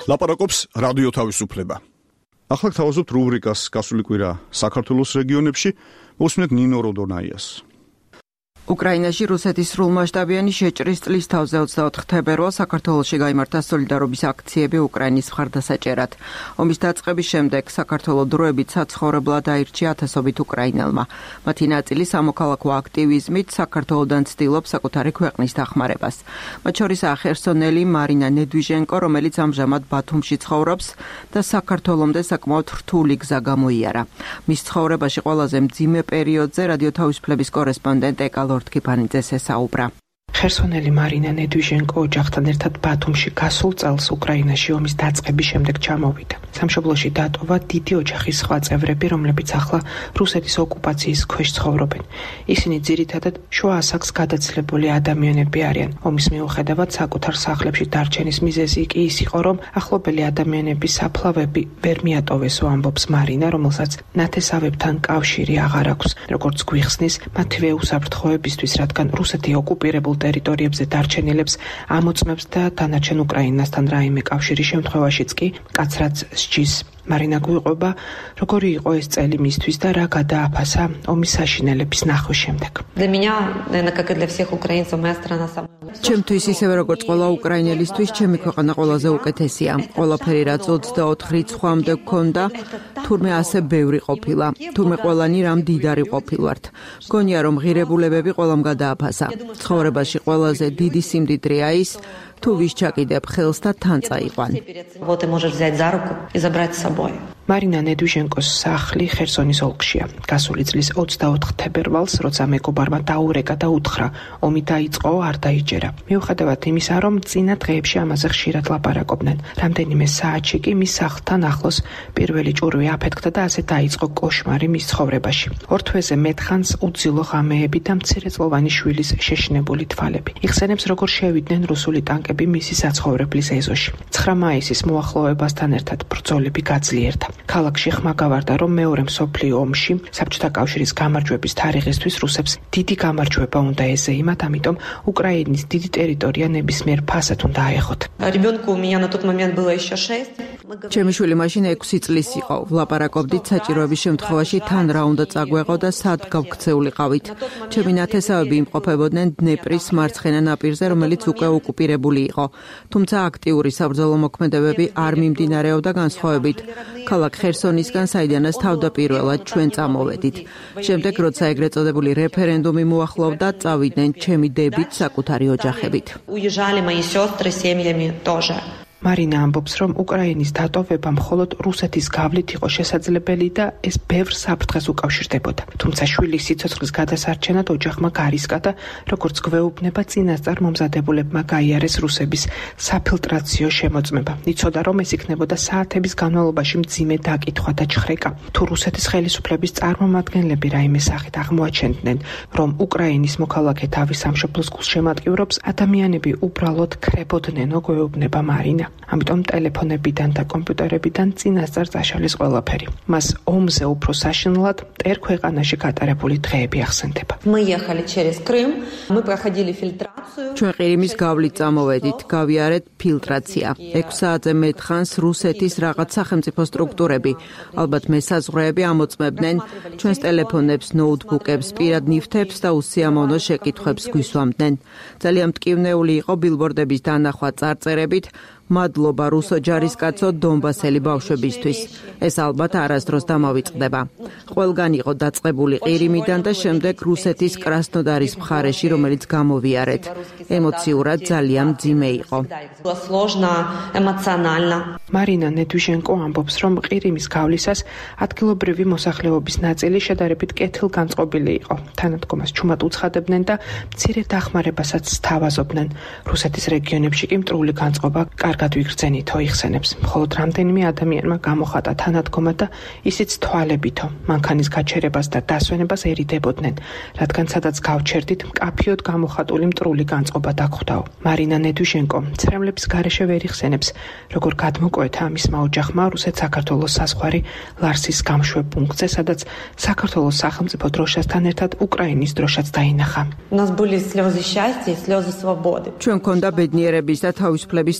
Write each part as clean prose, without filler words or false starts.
ლაპარაკობს რადიო თავისუფლება. ახლა გთავაზობთ რუბრიკას გასული კვირა საქართველოს რეგიონებში, მოსმენთ ნინო როდონაიას. უკრაინაში რუსეთის სრულმასშტაბიანი შეჭრის წლის თავზე 24 თებერვალს საქართველოში გაიმართა სოლიდარობის აქციები უკრაინის მხარდასაჭერად. ომის დაწყების შემდეგ საქართველოს დროებით საცხოვრებლად აირჩია ათასობით უკრაინელმა. მათი ნაწილი სამოქალაქო აქტივიზმით საქართველოდან ცდილობს საკუთარი ქვეყნის დახმარებას. მათ შორისაა ხერსონელი მარინა ნედვიჟენკო, რომელიც ამჟამად ბათუმში ცხოვრობს და საქართველომდე საკმაოდ რთული გზა გამოიარა. მის ცხოვრებაში ყველაზე მძიმე პერიოდზე რადიო თავისუფლების კორესპონდენტ ეკალ თქიფანიძეს ესაუბრა. ხერსონელი მარინა ნედვიჟენკო ოჯახთან ერთად ბათუმში გასულ წელს უკრაინაში ომის დაწყების შემდეგ ჩამოვიდა. სამშობლოში დატოვა დიდი ოჯახის სხვა წევრები, რომლებიც ახლა რუსეთის ოკუპაციის ქვეშ ცხოვრობენ. ისინი ძირითადად შუა ასაკს გადაცილებული ადამიანები არიან. ომის მიუხედავად საკუთარ სახლებში დარჩენის მიზეზი კი ის იყო, რომ ახლობელი ადამიანების საფლავები ვერ მიატოვესო, ამბობს მარინა, რომელსაც ნათესავებთან კავშირი აღარ აქვს. როგორც გვიხსნის, მათივე უსაფრთხოებისთვის, რადგან რუსეთი ოკუპირებულ ტერიტორიებზე დარჩენილებს ამოწმებს და დანარჩენ უკრაინასთან რაიმე კავშირის შემთხვევაშიც კი კაცრად სჯის. მარინა გვიყვება, როგორი იყო ეს წელი მისთვის და რა გადააფასა ომის საშინელების ნახვის შემდეგ. ჩემთვის ისევე როგორც ყველა უკრაინელისთვის, ჩემი ქვეყანა ყველაზე უკეთესია. ყველაფერი რაც 24 რიცხვამდე გქონდა, თურმე ასე ბევრი ყოფილა. თურმე ყველანი რამ დიდარი ყოფილვართ. მგონია რომ ღირებულებები ყველამ გადააფასა. ცხოვრებაში ყველაზე დიდი სიმდიდრეა ის, თუ ვის ჩაკიდებ ხელს და თან წაიყვან. მარინა ნედვიჟენკოს სახლი ხერსონის ოლქშია. გასული წლის 24 თებერვალს, როცა მეგობარმა დაურეკა და უთხრა, ომი დაიწყო, არ დაიჯერა. მიუხედავად იმისა, რომ წინა დღეებში ამაზე ხშირად ლაპარაკობდნენ. რამდენიმე საათში კი მის სახლთან ახლოს პირველი ჭურვი აფეთქდა და ასე დაიწყო კოშმარი მის ცხოვრებაში. ორ თვეზე მეტხანს უძილო ღამეები და მცირეწლოვანი შვილის შეშინებული თვალები. იხსენებს, როგორ შევიდნენ რუსული ტანკები მისი საცხოვრებლის ეზოში. 9 მაისის მოახლოებასთან ერთად ბრძოლები გაძლიერდა. ქალაქში ხმა გავარდა, რომ მეორე მსოფლიო ომში საბჭოთა კავშირის გამარჯვების თარიღისთვის რუსებს დიდი გამარჯვება უნდა ეზეიმათ, ამიტომ უკრაინის დიდი ტერიტორია ნებისმიერ ფასად უნდა აეღოთ. ჩემი შვილი მაშინ 6 წლის იყო. ვლაპარაკობდით საჭიროების შემთხვევაში თან რა უნდა წაგვეღო და სად გავქცეულიყავით. ჩემი ნათესავები იმყოფებოდნენ დნეპრის მარცხენა ნაპირზე, რომელიც უკვე ოკუპირებული იყო. თუმცა აქტიური საბრძოლო მოქმედებები არ მიმდინარეობდა განსხვავებით ქალაქ ხერსონისგან, საიდანაც თავდაპირველად ჩვენ წამოვედით. შემდეგ, როცა ეგრეთ წოდებული რეფერენდუმი მოახლოვდა, წავიდნენ ჩემი დებით საკუთარი ოჯახებით. მარინა ამბობს, რომ უკრაინის დატოვება მხოლოდ რუსეთის გავლით იყო შესაძლებელი და ეს ბევრ საფრთხეს უკავშირდებოდა. თუმცა შვილის სიცოცხლის გადასარჩენად ოჯახმა გარისკა და როგორც გვეუბნება, წინასწარ მომზადებულებმა გაიარეს რუსების საფილტრაციო შემოწმება. იცოდა, რომ ეს იქნებოდა საათების განმავლობაში მძიმე დაკითხვა და ჩხრეკა. თუ რუსეთის ხელისუფლების წარმომადგენლები რაიმე სახით აღმოაჩენდნენ, რომ უკრაინის მოქალაქე თავის სამშობლოს გულშემატკივრობს, ადამიანები უბრალოდ ქრებოდნენ, გვეუბნება მარინა. ამიტომ ტელეფონებიდან და კომპიუტერებიდან წინასწარ წაშალეს ყველაფერი. მას ომზე უფრო საშინლად მტერ ქვეყანაში გატარებული დღეები ახსენდება. ჩვენ ყირიმის გავლით წამოვედით, გავიარეთ ფილტრაცია. 6 საათზე მეტხანს რუსეთის რაღაც სახელმწიფო სტრუქტურები, ალბათ მესაზღვრეები ამოწმებდნენ ჩვენს ტელეფონებს, ნოუთბუქებს, პირად ნივთებს და უსიამოვნო შეკითხვებს გვისვამდნენ. ძალიან მტკივნეული იყო ბილბორდების დანახვა წარწერებით მადლობა რუსო ჯარისკაცო დონბასელი ბავშვებისთვის. ეს ალბათ არასდროს დამავიწყდება. ყველგან იყო დაწყებული ყირიმიდან და შემდეგ რუსეთის კრასნოდარის მხარეში, რომელიც გამოვიარეთ. ემოციურად ძალიან მძიმე იყო. მარინა ნედვიჟენკო ამბობს, რომ ყირიმის გავლისას ადგილობრივი მოსახლეობის ნაწილი შედარებით კეთილგანწყობილი იყო. თანადგომას ჩუმად უცხადებდნენ და მცირე დახმარებასაც სთავაზობდნენ. რუსეთის რეგიონებში კი მტრული განწყობა კარგად ვიგრძენითო, იხსენებს. მხოლოდ რამდენიმე ადამიანმა გამოხატა თანადგომა და ისიც თვალებითო. მანქანის გაჩერებას და დასვენებას ერიდებოდნენ, რადგან სადაც გავჩერდით, მკაფიოდ გამოხატული მტრული განწყობა დაგხვდაო. მარინა ნედვიჟენკო ცრემლების გარეშე ვერ იხსენებს, როგორ გადმოკვეთა მისმა ოჯახმა რუსეთ-საქართველოს საზღვარი ლარსის გამშვებ პუნქტზე, სადაც საქართველოს სახელმწიფო დროშასთან ერთად უკრაინის დროშაც დაინახა. ჩვენ გქონდა ბედნიერების და თავისუფლების ცრემლები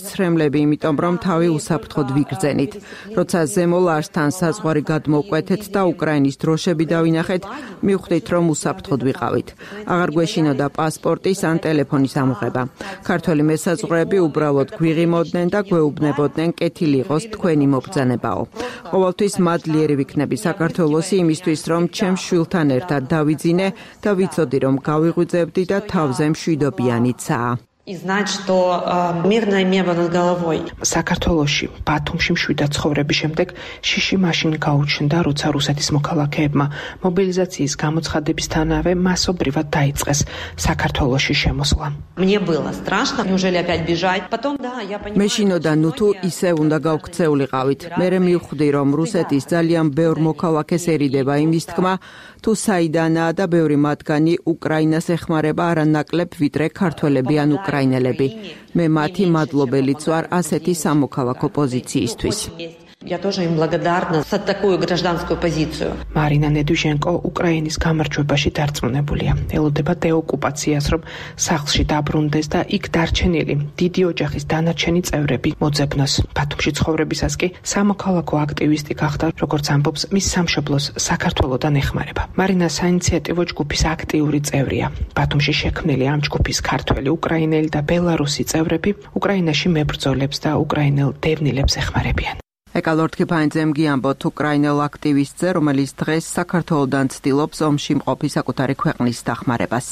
მიღწევები, იმიტომ რომ თავი უსაფრთხოდ ვიგრძენით. როცა ზემო ლარსთან საზღვარი გადმოვკვეთეთ და უკრაინის დროშები დავინახეთ, მივხვდით, რომ უსაფრთხოდ ვიყავით. აღარ გვეშინოდა პასპორტის ან ტელეფონის ამოღება. ქართველი მესაზღვრეები უბრალოდ გვიღიმოდნენ და გვეუბნებოდნენ, კეთილი იყოს თქვენი მობრძანებაო. ყოველთვის მადლიერი ვიქნები საქართველოსი იმისთვის, რომ ჩემს შვილთან ერთად დავიძინე და ვიცოდი, რომ გავიღვიძებდი და თავზე მშვიდობიანიცაა. И знать, что мирное небо над головой. საქართველოში ბათუმში მშვიდა ცხოვრების შემდეგ შიში მაშინ გაუჩნდა, როცა რუსეთის მოქალაქეებმა მობილიზაციის გამოცხადებისთანავე მასობრივად დაიწყეს საქართველოში შემოსვლა. Мне было страшно, неужели опять бежать? Потом да, я понимаю. მეშინოდა ნუ თუ ისე უნდა გავქცეულიყავით. მერე მივხვდი, რომ რუსეთის ძალიან ბევრ მოქალაქეს ერიდება იმის თქმა, თუ საიდანაა და ბევრი მათგანი უკრაინას ეხმარება არანაკლებ ვიდრე ქართველები ან უკრაინელები. მე მათი მადლობელიც ვარ ასეთი სამოქალაქო პოზიციისთვის. Я тоже им благодарна за такую гражданскую позицию. მარინა ნედვიჟენკო უკრაინის გამარჯვებაში დარწმუნებულია. ელოდება დეოკუპაციას, რომ სახლში დაბრუნდეს და იქ დარჩენილი დიდი ოჯახის დანარჩენი წევრები მოძებნოს. ბათუმში ცხოვრებისას კი სამოქალაქო აქტივისტი გახდა, როგორც ამბობს მის სამშობლოს საქართველოდან ეხმარება. მარინა საინიციატივო ჯგუფის აქტიური წევრია. ბათუმში შექმნილი ამ ჯგუფის ქართველი, უკრაინელი და ბელარუსი წევრები უკრაინაში მებრძოლებს და უკრაინელ დევნილებს ეხმარებიან. ეკალორთქი ფაინძემ გიამბოთ უკრაინელ აქტივისტზე, რომელიც დღეს საქართველოდან ცდილობს ომში მყოფი საკუთარი ქვეყნის დახმარებას.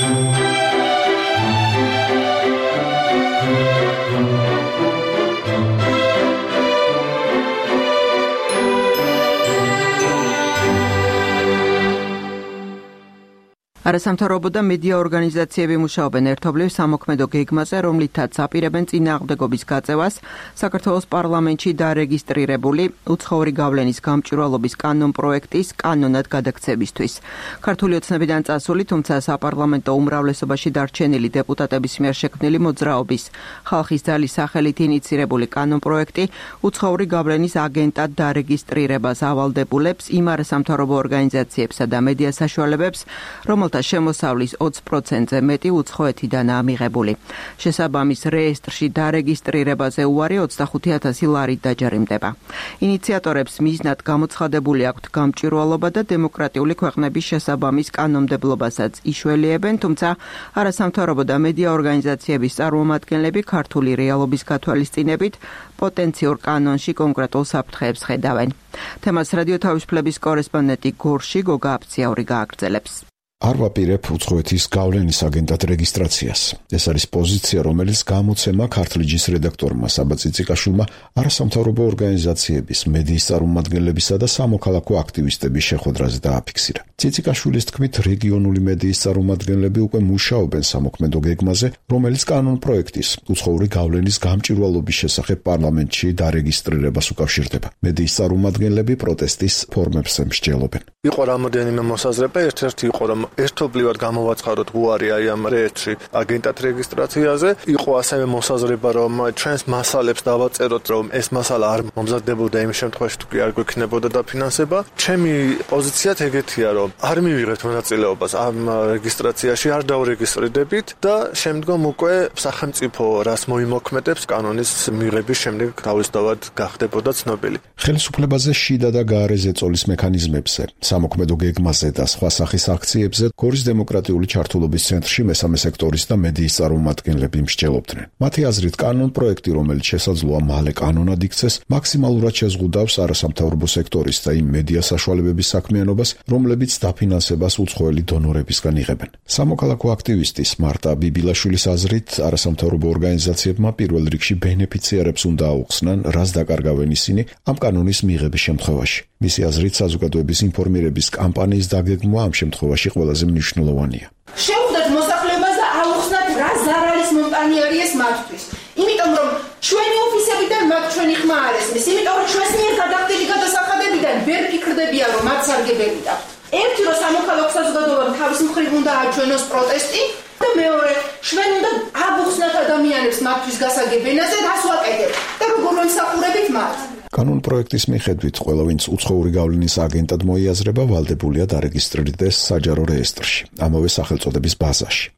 არასამთავრობო და მედია ორგანიზაციები მუშაობენ ერთობლივ სამოქმედო გეგმაზე, რომლითაც აპირებენ წინააღმდეგობის გაწევას საქართველოს პარლამენტში დარეგისტრირებული უცხოური გავლენის გამჭვირვალობის კანონპროექტის კანონად გადაქცევისთვის. ქართული ოცნებიდან წასული, თუმცა საპარლამენტო უმრავლესობაში დარჩენილი დეპუტატების მიერ შექმნილი მოძრაობის ხალხის ძალის სახელით ინიცირებული კანონპროექტი უცხოური გავლენის აგენტად დარეგისტრირებას ავალდებულებს იმ არასამთავრობო ორგანიზაციებსა და მედია საშუალებებს, რომელთა შემოსავლის 20%-ზე მეტი უცხოეთიდანაა მიღებული. შესაბამის რეესტრში დარეგისტრირებაზე უარი 25,000 ლარით დაჯარიმდება. ინიციატორებს მიზნად გამოცხადებული აქვთ გამჭვირვალობა და დემოკრატიული ქვეყნების შესაბამის კანონმდებლობასაც იშველიებენ, თუმცა არასამთავრობო და მედია ორგანიზაციების წარმომადგენლები ქართული რეალობის გათვალისწინებით პოტენციურ კანონში კონკრეტულ საფრთხეებს ხედავენ. თემას რადიო თავისუფლების კორესპონდენტი გორში გოგა აფციაური გააგრძელებს. არ ვაპირებ უცხოეთის გავლენის აგენტად რეგისტრაციას. ეს არის პოზიცია, რომელიც გამოცემა ქართლიჯის რედაქტორმა საბა ციციკაშვილმა არასამთავრობო ორგანიზაციების, მედიის წარმომადგენლებისა და სამოქალაქო აქტივისტების შეხვედრაზე დააფიქსირა. ციციკაშვილის თქმით, რეგიონული მედიის წარმომადგენლები უკვე მუშაობენ სამოქმედო გეგმაზე, რომელიც კანონპროექტის უცხოური გავლენის გამჭვირვალობის შესახებ პარლამენტში დარეგისტრირებას უკავშირდება. მედიის წარმომადგენლები პროტესტის ფორმებს მსჯელობენ. იყო რამოდენიმე მოსაზრება, ერთ-ერთი იყო რომ ერთობლივად გამოვაცხადოთ უარი აი ამ რეესტრში აგენტად რეგისტრაციაზე. იყო ასევე მოსაზრება, რომ ჩვენს მასალებს დავაწეროთ, რომ ეს მასალა არ მომზადდებოდა იმ შემთხვევაში, თუ კი არ გვექნებოდა დაფინანსება. ჩემი პოზიციაც ეგეთია, რომ არ მივიღებთ მონაწილეობას ამ რეგისტრაციაში, არ დავრეგისტრირდებით და შემდგომ უკვე სახელმწიფო რას მოიმოქმედებს კანონის მიღების შემდეგ თავისთავად გახდებოდა ცნობილი. ხელისუფლებაზე შიდა და გაარე ზეწოლის მექანიზმებზე, სამოქმედო გეგმაზე და სხვა სახის აქციებზე გორის დემოკრატიული ჩართულობის ცენტრში მესამე სექტორის და მედიის წარმომადგენლები მსჯელობდნენ. მათი აზრით, კანონპროექტი, რომელიც შესაძლოა მალე კანონად იქცეს, მაქსიმალურად შეზღუდავს არასამთავრობო სექტორის და იმ მედია საშუალებების საქმიანობას, რომლებიც დაფინანსებას უცხოელი დონორებისგან იღებენ. სამოქალაქო აქტივისტის მარტა ბიბილაშვილის აზრით, არასამთავრობო ორგანიზაციებმა პირველ რიგში ბენეფიციარებს უნდა აუხსნან, რას დაკარგავენ ისინი ამ კანონის მიღების შემთხვევაში. მისი აზრით, საზოგადოების ინფორმირების კამპანიის დაგეგმვა ამ შემთხვევაში ყველაზე მნიშვნელოვანია. შევხვდეთ მოსახლეობას და აუხსნათ, რა ზარალის მომტანიერი ეს მათთვის. იმიტომ რომ ჩვენი ოფისებიდან მათ ჩვენი ხმა არ ესმის, იმიტომ რომ ჩვენს მიერ გადახდილი გადასახადებიდან ვერ ფიქრდებიან, რომ მათ სარგებელი და ერთი რომ სამოქალაქო საზოგადოებამ თავის მხრივ უნდა აჩვენოს პროტესტი და მეორე ჩვენ უნდა აუხსნათ ადამიანებს მათთვის გასაგებენაზე, რას ვაკეთებ და როგორ ვემსახურებით მათ. კანონპროექტის მიხედვით, ყველა ვინც უცხოური გავლენის აგენტად მოიაზრება, ვალდებულია დარეგისტრირდეს საჯარო რეესტრში, ამავე სახელწოდების ბაზაში.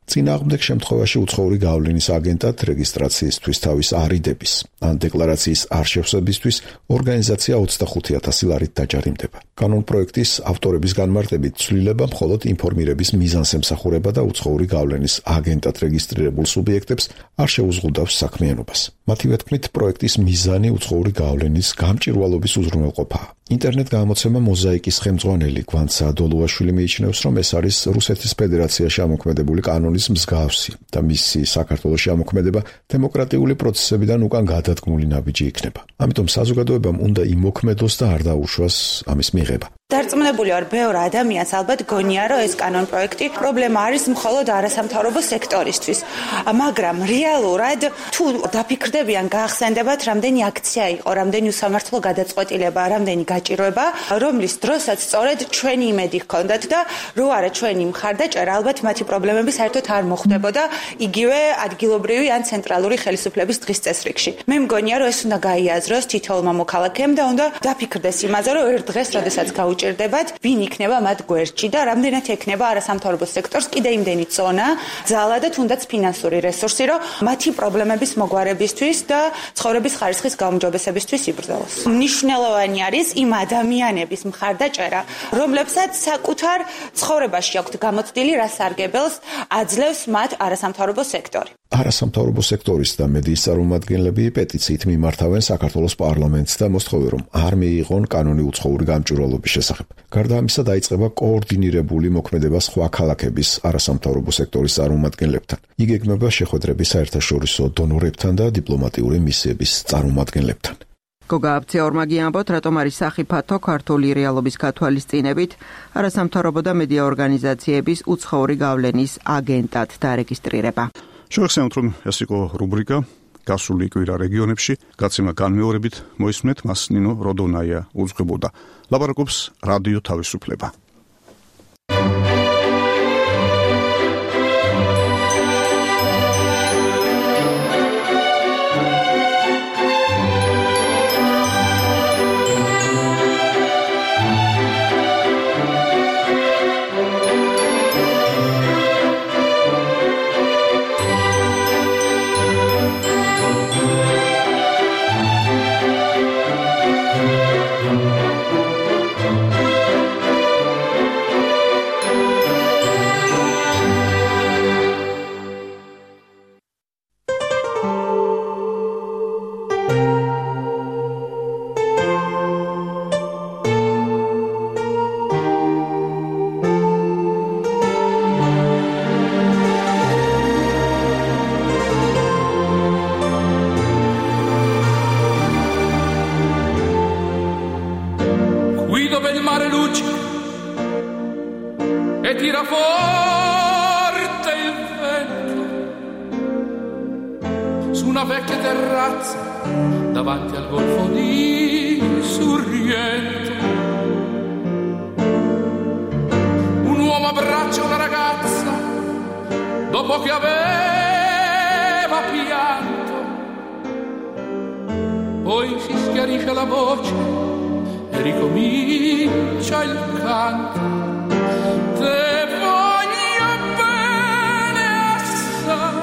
წინააღმდეგ შემთხვევაში უცხოური გავლენის აგენტად რეგისტრაციისთვის თავის არიდების ან დეკლარაციის არ შევსებისთვის ორგანიზაცია 25,000 ლარით დაჯარიმდება. კანონპროექტის ავტორების განმარტებით ცვლილება მხოლოდ ინფორმირების მიზანს ემსახურება და უცხოური გავლენის აგენტად რეგისტრირებულ სუბიექტებს არ შეუზღუდავს საქმიანობას. მათივე თქმით, პროექტის მიზანი უცხოური გავლენის გამჭვირვალობის უზრუნველყოფაა. ინტერნეტ გამოცემა მოზაიკის ხელმძღვანელი გვანთ საადოლოაშვილი მიიჩნევს, რომ ეს არის რუსეთის ფედერაციაში ამოქმედებული კანონის მსგავსი და მისი საქართველოში ამოქმედება დემოკრატიული პროცესებიდან უკან გადადგმული ნაბიჯი იქნება. ამიტომ საზოგადოებამ უნდა იმოქმედოს და არ დაუშვას ამის მიღება. დარწმუნებული ვარ, ბევრ ადამიანს ალბათ გონია, რომ ეს კანონპროექტი პრობლემა არის მხოლოდ არასამთავრობო სექტორისთვის. მაგრამ რეალურად თუ დაფიქრდებიან, გაახსენდებათ, რამდენი აქცია იყო, რამდენი უსამართლო გადაწყვეტილება, რამდენი გაჭირვება, რომლის დროსაც სწორედ ჩვენი იმედი ჰქონდათ და რო არა ჩვენი მხარდაჭერა, ალბათ მათი პრობლემები საერთოდ არ მოხდებოდა იგივე ადგილობრივი ან ცენტრალური ხელისუფლების დღის წესრიგში. მე მგონია, რომ ეს უნდა გაიაზროს თითოეულმა მოქალაქემ და უნდა დაფიქრდეს იმაზე, რომ ერთ დღეს, როდესაც ჭირდებათ, ვინ იქნება მათ გვერდში და რამდენად ექნება არასამთავრობო სექტორს კიდე იმდენი წონა, ძალა და თუნდაც ფინანსური რესურსი, რომ მათი პრობლემების მოგვარებისთვის და ცხოვრების ხარისხის გაუმჯობესებისთვის იბრძოლოს. მნიშვნელოვანი არის იმ ადამიანების მხარდაჭერა, რომლებსაც საკუთარ ცხოვრებაში აქვთ გამოცდილი რა სარგებელს აძლევს მათ არასამთავრობო სექტორი. არასამთავრობო სექტორის და მედიის წარმომადგენლები პეტიციით მიმართავენ საქართველოს პარლამენტს და მოსთხოვენ, რომ არ მიიღონ კანონი უცხოური გამჭვირვალობის შესახებ. გარდა ამისა, დაიწყება კოორდინირებული მოქმედება სხვა ქალაქების არასამთავრობო სექტორის წარმომადგენლებთან. იგეგმება შეხვედრები საერთაშორისო დონორებთან და დიპლომატიური მისიების წარმომადგენლებთან. გოგა აბციაურმაგი ამბობთ, რატომ არის სახიფათო ქართული რეალობის გათვალისწინებით არასამთავრობო და მედია ორგანიზაციების უცხოური გავლენის აგენტად დარეგისტრირება. შევახსენოთ, რომ ეს იყო რუბრიკა გასული კვირა რეგიონებში, გაცემა განმეორებით მოისმენთ, მას ნინო როდონაია უძღვებოდა. ლაპარაკობს რადიო თავისუფლება. Davanti al golfo di Sorrento un uomo abbraccia una ragazza dopo che aveva pianto, poi si schiarisce la voce e ricomincia il canto. Te voglio bene assai,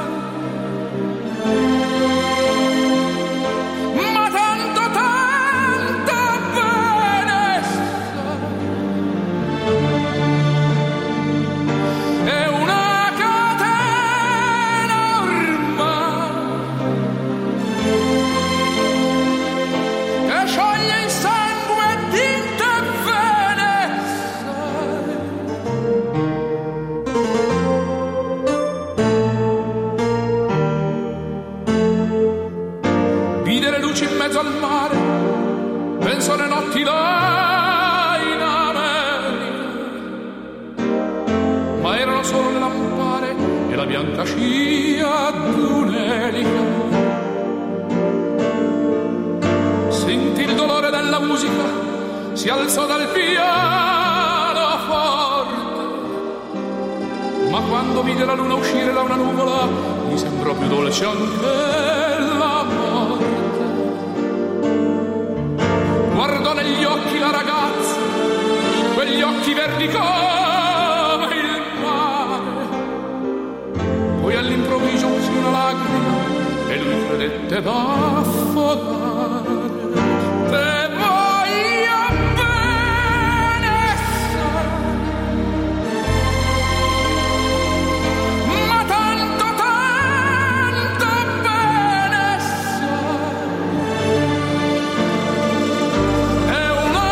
al mare, penso alle notti là in America, ma erano solo le lampare e la bianca scia d'un'elica. Sentì il dolore della musica, si alzò dal piano forte, ma quando vide la luna uscire da una nuvola gli sembrò più dolce anche la morte. Guardò negli occhi la ragazza, quegli occhi verdi come il mare, lui credette d'affogare. Te voglio bene assai, ma tanto bene assai. È una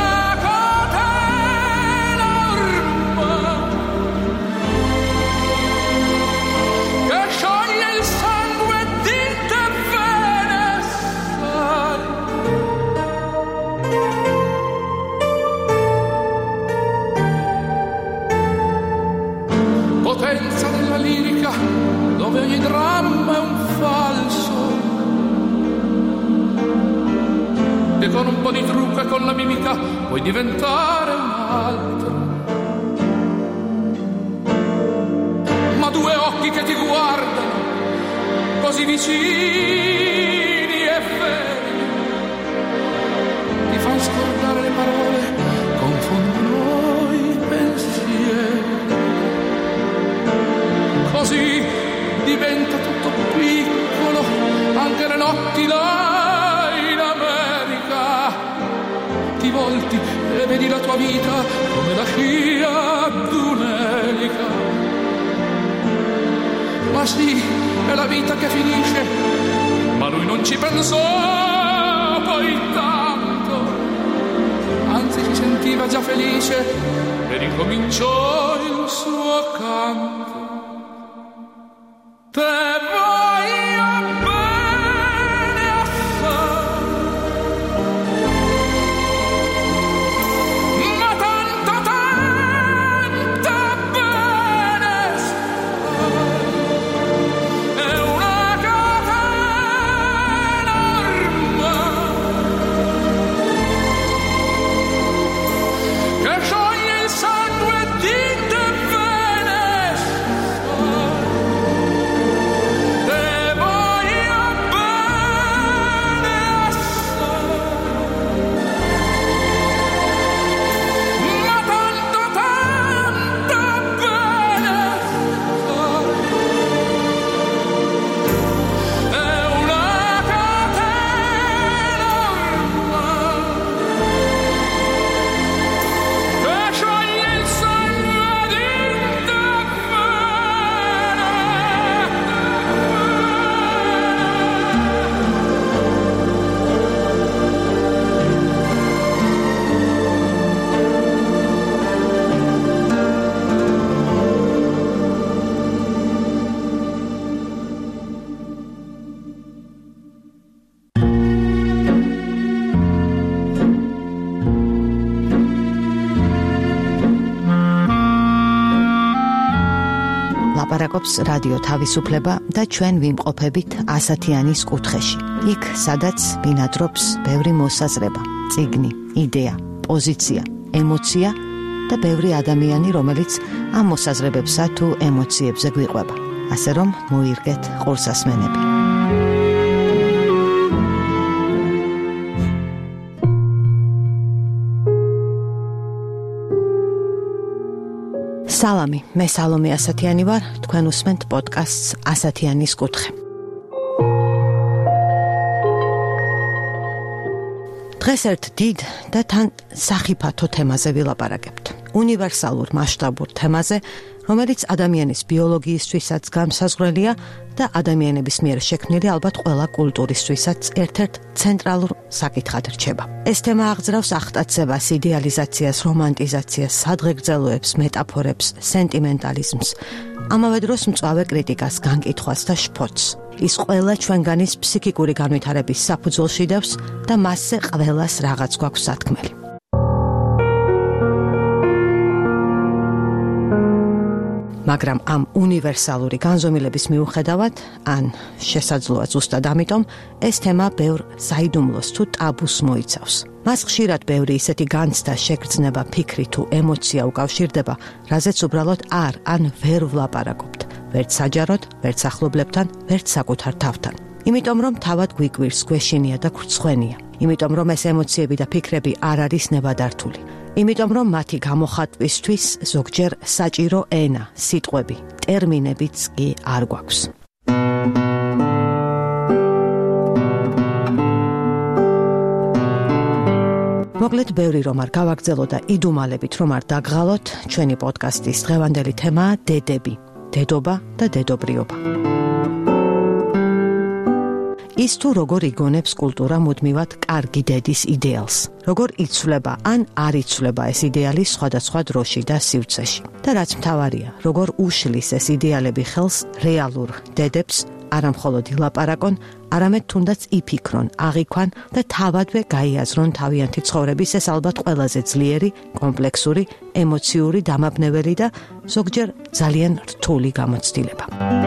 catena ormai che scioglie il sangue di te bene assai. Potenza della lirica, dove ogni dramma è un falso, e con un po' di trucco e con la mimica puoi diventare un altro. Ma due occhi che ti guardano così vicini e veri ti fanno scordare le parole, confondono i pensieri. Così diventa tutto piccolo, anche le notti là in America. Ti volti e vedi la tua vita come la scia d'un'elica. Ma sì, è la vita che finisce, ma lui non ci pensò poi tanto. Anzi, si sentiva già felice e ricominciò il suo canto. Te voglio bene assai, ma tanto bene assai. È una catena ormai che scioglie il sangue di te bene assai. ლაპარაკობს რადიო თავისუფლება და ჩვენ ვიმყოფებით ასათიანის კუთხეში. იქ, სადაც ბინადრობს ბევრი მოსაზრება, წიგნი, იდეა, პოზიცია, ემოცია და ბევრი ადამიანი, რომელიც ამ მოსაზრებებსა თუ ემოციებზე გვიყვება. ასე რომ მოირგეთ ყურსასმენები. სალამი, მე სალომე ასათიანი ვარ, თქვენ უსმენთ პოდკასტს ასათიანის კუთხე. დღეს ერთ დიდ და თან სახიფათო თემაზე ვილაპარაკებთ. უნივერსალურ მასშტაბურ თემაზე, რომელიც ადამიანის ბიოლოგიისთვისაც განსაზღვრელია და ადამიანების მიერ შექმნილი ალბათ ყველა კულტურისთვისაც ერთ-ერთ ცენტრალურ საკითხად რჩება. ეს თემა აღძრავს ახტაცებას, იდეალიზაციას, რომანტიზაციას, სადღეგრძელოებს, მეტაფორებს, სენტიმენტალიზმს, ამავე დროს მწვავე კრიტიკას, განკითხვას და შფოთს. ის ყველა ჩვენგანის ფსიქიკური განვითარების საფუძველში დევს და მასზე ყველას რაღაც გვაქვს სათქმელი. მაგრამ ამ უნივერსალური განზომილების მიუხედავად, ან შესაძლოა ზუსტად ამიტომ, ეს თემა ბევრ საიდუმლოს თუ ტაბუს მოიცავს. მას ხშირად ბევრი ისეთი განცდა, შეგრძნება, ფიქრი თუ ემოცია უკავშირდება, რაზეც უბრალოდ ან ვერ ვლაპარაკობთ. ვერც საჯაროდ, ვერც ახლობლებთან, ვერც საკუთარ თავთან. იმიტომ რომ თავად გვიკვირს, გვეშინია და გვრცხვენია. იმიტომ რომ ეს ემოციები და ფიქრები არ არის ნებადართული. იმიტომ რომ მათი გამოხატვისთვის ზოგჯერ საჭირო ენა, სიტყვები, ტერმინებიც კი არ გვაქვს. მოკლედ ბევრი რომ არ გავაგრძელო და იდუმალებით რომ არ დაგღალოთ, ჩვენი პოდკასტის დღევანდელი თემაა დედები, დედობა და დედობრიობა. ის თუ როგორ იგონებს კულტურა მუდმივად კარგი დედის იდეალს, როგორ იცვლება ან არ იცვლება ეს იდეალი სხვადასხვა დროში და სივრცეში. და რაც მთავარია, როგორ უშლის ეს იდეალები ხელს რეალურ დედებს, არა მხოლოდ ილაპარაკონ, არამედ თუნდაც იფიქრონ, აღიქვან და თავადვე გაიაზრონ თავიანთი ცხოვრების ეს ალბათ ყველაზე ძლიერი, კომპლექსური, ემოციური, დამაბნეველი და ზოგჯერ ძალიან რთული გამოცდილება.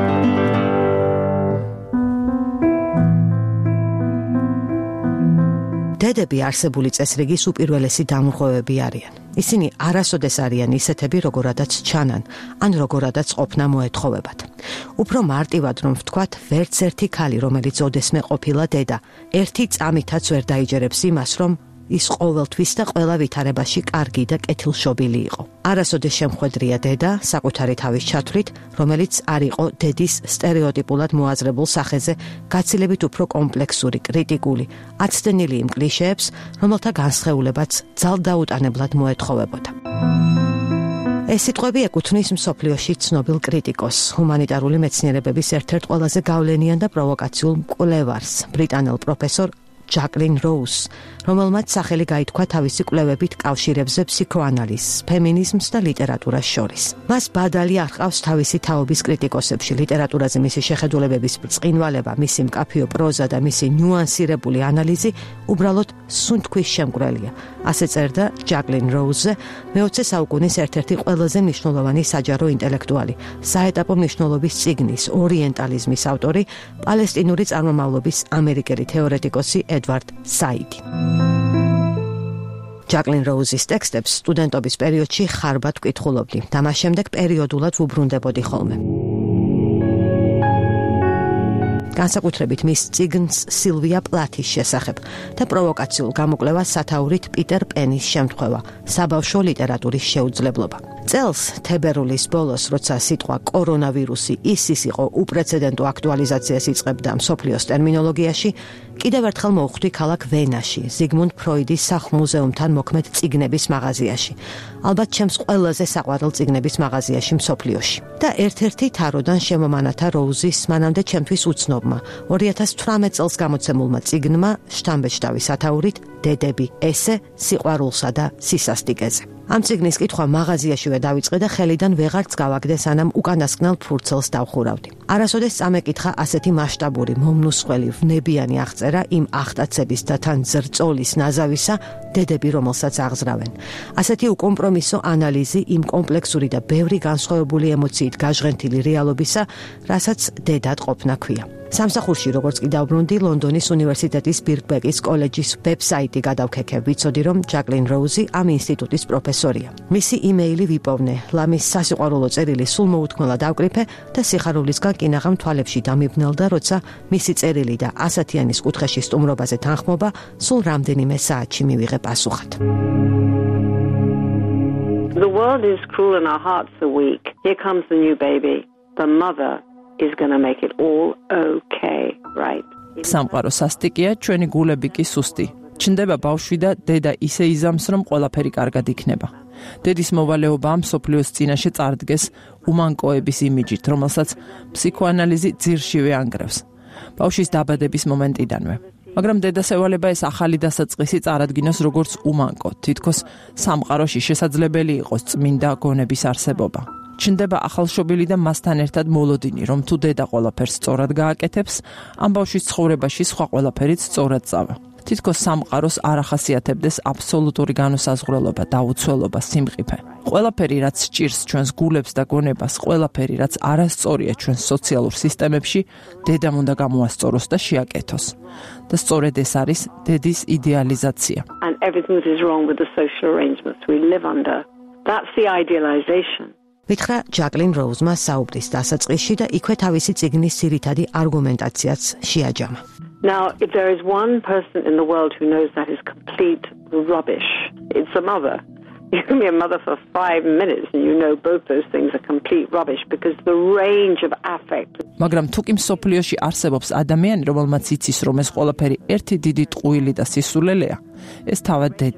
დედები არსებული წესრიგის უპირველესი დამრღვევები არიან. ისინი არასოდეს არიან ისეთები, როგორადაც ჩანან, ან როგორადაც ყოფნა მოეთხოვებათ. უფრო მარტივად რომ ვთქვათ, ვერც ერთი ქალი, რომელიც ოდესმე ყოფილა დედა, ერთი წამითაც ვერ დაიჯერებს იმას, რომ ის ყოველთვის და ყველა ვითარებაში კარგი და კეთილშობილი იყო. არასოდეს შემხვედრია დედა საკუთარი თავის ჩათვლით, რომელიც არ იყო დედის სტერეოტიპულად მოაზრებულ სახეზე, გაცილებით უფრო კომპლექსური, კრიტიკული, აცდენილი იმ კლიშეებს, რომელთა განსხეულებაც ძალდაუტანებლად მოეთხოვებოდა. ეს სიტყვები ეკუთვნის მსოფლიოში ცნობილ კრიტიკოს, ჰუმანიტარული მეცნიერებების ერთ-ერთ ყველაზე გავლენიან და პროვოკაციულ მკვლევარს, ბრიტანელ პროფესორ ჯაკლინ როუზს, რომელმაც სახელი გაითქვა თავისი კვლევებით კავშირებზე ფსიქოანალიზს, ფემინიზმს და ლიტერატურას შორის. მას ბადალი არ ჰყავს თავისი თაობის კრიტიკოსებში, ლიტერატურაზე მისი შეხედულებების ბრწყინვალება, მისი მკაფიო პროზა და მისი ნიუანსირებული ანალიზი უბრალოდ სუნთქვის შემგვრელია. ასე წერდა ჯაკლინ როუზზე, მე-20 საუკუნის ერთ-ერთი ყველაზე მნიშვნელოვანი საჯარო ინტელექტუალი, საეტაპო მნიშვნელობის წიგნის ორიენტალიზმის ავტორი, პალესტინური წარმომავლობის ამერიკელი თეორეტიკოსი ედვარდ საიდი. ჯაკლინ როუზის ტექსტებს სტუდენტობის პერიოდში ხარბად ვკითხულობდი და მას შემდეგ პერიოდულად ვუბრუნდებოდი ხოლმე. განსაკუთრებით მის წიგნს სილვია პლათის შესახებ და პროვოკაციულ გამოკვლევას სათაურით პიტერ პენის შემთხვევა, საბავშვო ლიტერატურის შეუძლებლობა. წელს თებერვლის ბოლოს, როცა სიტყვა კორონავირუსი ისის იყო უპრეცედენტო აქტუალიზაციას იწყებდა მსოფლიოს ტერმინოლოგიაში, კიდევ ერთხელ მოვხვდი ქალაქ ვენაში, ზიგმუნდ ფროიდის სახლ-მუზეუმთან მოქმედ წიგნების მაღაზიაში. ალბათ ჩემს ყველაზე საყვარელ წიგნების მაღაზიაში მსოფლიოში. და ერთ-ერთი თაროდან შემომანათა როუზის მანამდე ჩემთვის უცნობმა 2018 წელს გამოცემულმა წიგნმა შთამბეჭდავი სათაურით დედები, ესე სიყვარულსა და სისასტიკეზე. ამ წიგნის კითხვა მაღაზიაშივე დავიწყე და ხელიდან ვეღარც გავაგდე, სანამ უკანასკნელ ფურცელს დავხურავდი. არასოდეს წამეკითხა ასეთი მასშტაბური, მომნუსხველი, ვნებიანი აღწერა იმ ახტაცების და თან ზრწოლის ნაზავისა, დედები, რომელსაც აღზრავენ. ასეთი უკომპრომისო ანალიზი იმ კომპლექსური და ბევრი განსხვავებული ემოციით გაჟღენთილი რეალობისა, რასაც დედად ყოფნა ქვია. სამსახურში, როგორც კი დავბრუნდი, ლონდონის უნივერსიტეტის ბირკბეკის კოლეჯის ვებსაიტი გადავქექე, ვიცოდი, რომ ჯაკლინ როუზი ამ ინსტიტუტის პროფესორია. მისი იმეილი ვიპოვნე, ლამის სასიყვარულო წერილი სულ მოუთქმელად ავკრიფე და სიხარულისგან კინაღამ თვალებში დამიბნელდა, როცა მისი წერილი და ასათიანის კუთხეში სტუმრობაზე თანხმობა სულ რამდენიმე საათში მივიღე პასუხად. The world is cruel and our hearts are weak. Here comes the new baby. The mother is going to make it all okay, right? სამყარო სასტიკია, ჩვენი გულები კი სუსტი. ჩნდება ბავშვი და დედა ისე იზამს, რომ ყველაფერი კარგად იქნება. დედის მოვალეობა მსოფლიოს წინაშე წარდგეს უმანკოების იმიჯით, რომელსაც ფსიქოანალიზი ძირშივე ანგრევს. ბავშვის დაბადების მომენტიდანვე. მაგრამ დედას ევალება ეს ახალი დასაწყისი წარადგინოს როგორც უმანკო, თითქოს სამყაროში შესაძლებელი იყოს წმინდა გონების არსებობა. ჩნდება ახალშობილი და მასთან ერთად მოლოდინი, რომ თუ დედა ყველაფერს სწორად გააკეთებს, ამ ბავშვის ცხოვრებაში სხვა ყველაფერიც სწორად წავა. თითქოს სამყაროს არ ახასიათებდეს აბსოლუტური განუსაზღვრელობა, დაუცველობა, სიმყიფე. ყველაფერი, რაც სჭირს ჩვენს გულებს და გონებას, ყველაფერი, რაც არასწორია ჩვენს სოციალურ სისტემებში, დედამ უნდა გამოასწოროს და შეაკეთოს. და სწორედ ეს არის დედის იდეალიზაცია. And everything that is wrong with the social arrangements we live under. That's the idealization. მითხრა ჯაკლინ როუზმა საუბრის დასაწყისში და იქვე თავისი წიგნის ძირითადი არგუმენტაციაც შეაჯამა. Now, if there is one person in the world who knows that is complete rubbish, it's a mother. You can be a mother for 5 minutes and you know both those things are complete rubbish because the range of affect. მაგრამ თუ კი მსოფლიოში არსებობს ადამიანი, რომელმაც იცის, რომ ეს ყველაფერი ერთი დიდი ტყუილი და სისულელეა, ეს თავად დედაა.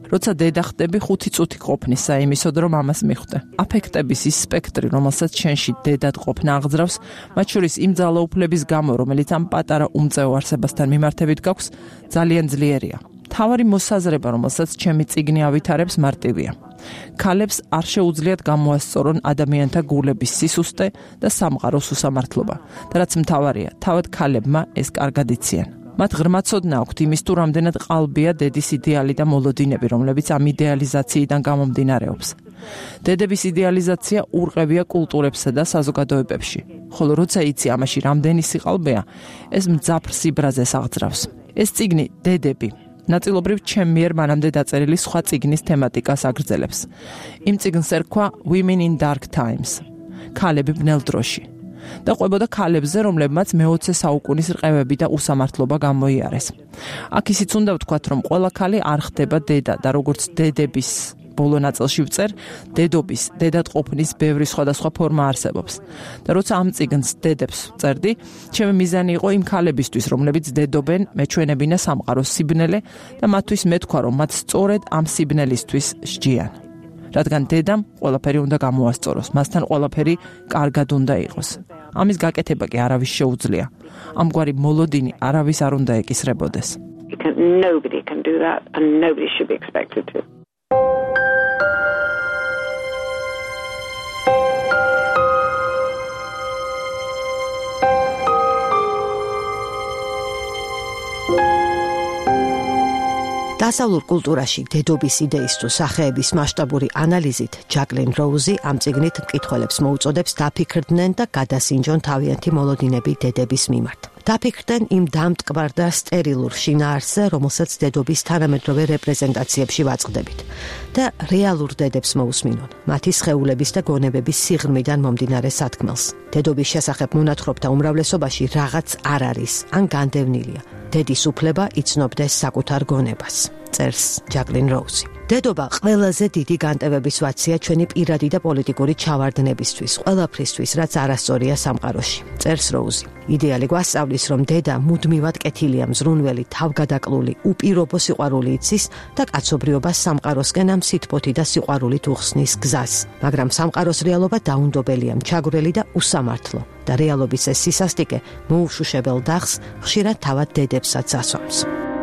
როცა დედა ხდები 5 წუთი ყოფნის საიმისოდ რომ ამას მიხვდე. აფექტების ის სპექტრი, რომელსაც შენში დედად ყოფნა აღძრავს, მათ შორის იმ ძალაუფლების გამო, რომელიც ამ პატარა უმწეო არსებასთან მიმართებით გაქვს, ძალიან ძლიერია. თავარი მოსაზრება, რომელსაც ჩემი წიგნი ავითარებს, მარტივია. ქალებს არ შეუძლიათ გამოასწორონ ადამიანთა გულების სისუსტე და სამყაროს უსამართლობა. და რაც მთავარია, თავად ქალებმა ეს კარგად იციან. მათ ღრმა ცოდნა აქვთ იმის თუ რამდენად ყალბია დედის იდეალი და მოლოდინები, რომლებიც ამ იდეალიზაციიდან გამომდინარეობს. დედების იდეალიზაცია ურყევია კულტურებსა და საზოგადოებებში, ხოლო როცა იცი ამაში რამდენი სიყალბეა, ეს მძაფრ სიბრაზეს აღძრავს. ეს წიგნი დედები ნაწილობრივ ჩემ მიერ მანამდე დაწერილი სხვა წიგნის თემატიკას აგრძელებს. იმ წიგნს ერქვა Women in Dark Times, ქალები ბნელ დროში. და ყვებოდა ქალებზე, რომლებმაც მე-20 საუკუნის რყევები და უსამართლობა გამოიარეს. აქ ისიც უნდა ვთქვათ, რომ ყველა ქალი არ ხდება დედა და როგორც დედების ბოლო ნაწილში ვწერ, დედობის, დედად ყოფნის ბევრი სხვადასხვა ფორმა არსებობს. და როცა ამ წიგნს დედებს ვწერდი, ჩემი მიზანი იყო იმ ქალებისთვის, რომლებიც დედობენ, მეჩვენებინა სამყაროს სიბნელე და მათთვის მეთქვა, რომ მათ სწორედ ამ სიბნელისთვის სჯიან. რადგან დედამ ყველაფერი უნდა გამოასწოროს, მასთან ყველაფერი კარგად უნდა იყოს. ამის გაკეთება კი არავის შეუძლია. ამგვარი მოლოდინი არავის არ უნდა ეკისრებოდეს. Nobody can do that and nobody should be expected to. დასავლურ კულტურაში დედობის იდეის თუ სახეების მასშტაბური ანალიზით ჯაკლინ როუზი ამ წიგნით მკითხველებს მოუწოდებს დაფიქრდნენ და გადასინჯონ თავიანთი მოლოდინები დედების მიმართ. დაფიქრდნენ იმ დამტკბარ და სტერილურ შინაარსზე, რომელსაც დედობის თანამედროვე რეპრეზენტაციებში ვაწყდებით და რეალურ დედებს მოусმინონ, მათი სხეულების და გონებების სიღრმიდან მომდინარე სათქმელს. დედობის შესახებ მონათხრობთა უმრავლესობაში რაღაც არ არის, ან განდევნილია. დედის უფლება იცნობდეს საკუთარ გონებას, წერს ჯაკლინ როუზი. დედობა ყველაზე დიდი განტევების ვაცია ჩვენი პირადი და პოლიტიკური ჩავარდნებისთვის, ყველაფრისთვის, რაც არასწორია სამყაროში, წერს როუზი. იდეალი გვასწავლის, რომ დედა მუდმივად კეთილია, მზრუნველი, თავგადაკლული, უპირობო სიყვარული იცის და კაცობრიობას სამყაროსკენ ამ სითბოთი და სიყვარულით უხსნის გზას. მაგრამ სამყაროს რეალობა დაუნდობელია, მჩაგვრელი და უსამართლო და რეალობის ეს სისასტიკე მოუშუშებელ დახს ხშირად თავად დედებსაც ასვამს.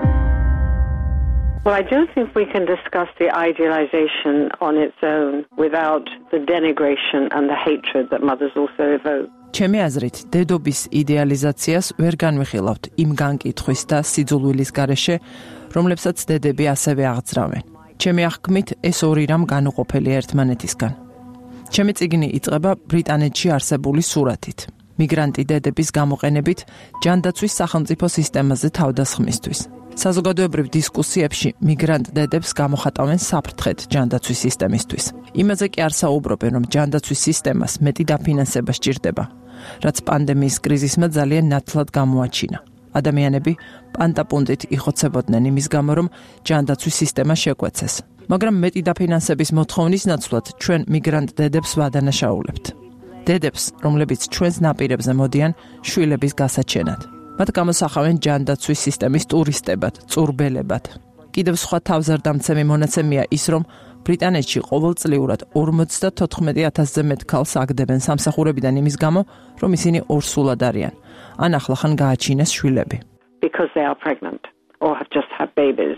Well, I don't think we can discuss the idealization on its own without the denigration and the hatred that mothers also evoke. ჩემი აზრით, დედობის იდეალიზაციას ვერ განვიხილავთ იმ განკითხვის და სიძულვილის გარეშე, რომლებსაც დედები ასევე აღძრავენ. ჩემი აღქმით, ეს ორი რამ განუყოფელია ერთმანეთისგან. ჩემი წიგნი იწყება ბრიტანეთში არსებული სურათით, მიგრანტი დედების გამოყენებით ჯანდაცვის სახელმწიფო სისტემაზე თავდასხმისთვის. საზოგადოებრივ დისკუსიებში მიგრანტ დედებს გამოხატავენ საფრთხედ ჯანდაცვის სისტემისთვის. იმაზე კი არ საუბრობენ, რომ ჯანდაცვის სისტემას მეტი დაფინანსება სჭირდება, რაც პანდემიის კრიზისმა ძალიან ნათლად გამოაჩინა. ადამიანები პანტაპუნტით იხოცებოდნენ იმის გამო, რომ ჯანდაცვის სისტემა შეკვეცეს. მაგრამ მეტი დაფინანსების მოთხოვნის ნაცვლად ჩვენ მიგრანტ დედებს ვადანაშაულებთ. დედებს, რომლებიც ჩვენს ნაპირებზე მოდიან შვილების გასაჩენად. მათ გამოსახავენ ჯანდაცვის სისტემის ტურისტებად, წურბელებად. კიდევ სხვა თავზარდამცემი მონაცემია ის, რომ ბრიტანეთში ყოველწლიურად 54,000-ზე მეტ ქალს აგდებენ სამსახურებიდან იმის გამო, რომ ისინი ორსულად არიან, ან ახლახან გააჩინეს შვილები. Because they are pregnant or have just had babies.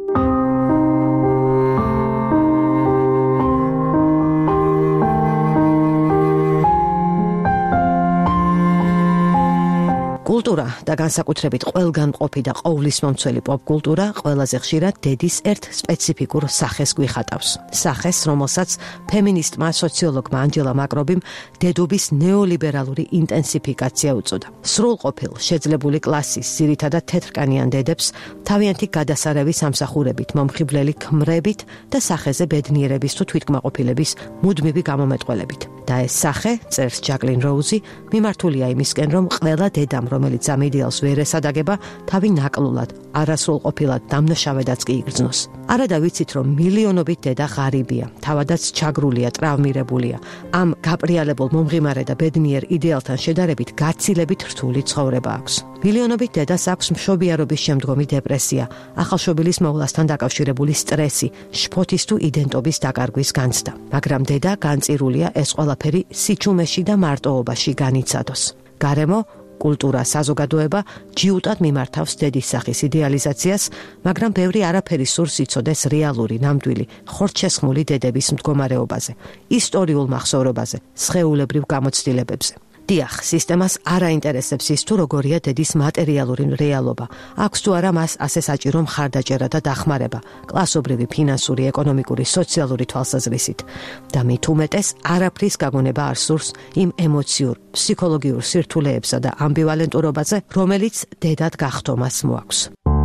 კულტურა და განსაკუთრებით ყველგანმყოფი და ყოვლისმომცველი პოპ-კულტურა ყველაზე ხშირად დედის ერთ სპეციფიკურ სახეს გვიხატავს. სახეს, რომელსაც ფემინისტმა სოციოლოგმა ანჯელა მაკრობიმ დედობის ნეოლიბერალური ინტენსიფიკაცია უწოდა. სრულყოფილ, შეძლებული კლასის, ძირითადად თეთრკანიან დედებს თავიანთი გადასარევი სამსახურებით, მომხიბვლელი ქმრებით და სახეზე ბედნიერების თუ თვითკმაყოფილების მუდმივი გამომეტყველებით. და ეს სახე, წერს ჯაკლინ როუზი, მიმართულია იმისკენ, რომ ყველა დედამ, რომელიც ამ იდეალს ვერ ესადაგება, თავი ნაკლულად, არასრულყოფილად დამნაშავედაც კი იგრძნოს. არადა ვიცით, რომ მილიონობით დედა ღარიბია, თავადაც ჩაგრულია, ტრავმირებულია. ამ გაპრიალებულ მომღიმარე და ბედნიერ იდეალთან შედარებით გაცილებით რთული ცხოვრება აქვს. მილიონობით დედას აქვს მშობიარობის შემდგომი დეპრესია, ახალშობილის მოვლა-სთან დაკავშირებული სტრესი, შფოთის თუ იდენტობის დაკარგვის განცდა. მაგრამ დედა განწირულია ეს ყველაფერი სიჩუმეში და მარტოობაში განიცადოს. გარემო, კულტურა, საზოგადოება ჯიუტად მიმართავს დედის სახის იდეალიზაციას, მაგრამ ბევრი არაფერი სურს იცოდეს რეალური, ნამდვილი, ხორცშესხმული დედების მდგომარეობაზე, ისტორიულ მახსოვრობაზე, სხეულებრივ გამოცდილებებზე. დიახ, სისტემას არ აინტერესებს ის თუ როგორია დედის მატერიალური რეალობა, აქვს თუ არა მას ასე საჭირო მხარდაჭერა და დახმარება, კლასობრივი, ფინანსური, ეკონომიკური, სოციალური თვალსაზრისით. და მით უმეტეს არაფრის გაგონება არ სურს იმ ემოციურ, ფსიქოლოგიურ სირთულეებსა და ამბივალენტურობაზე, რომელიც დედად გახდომას მოაქვს.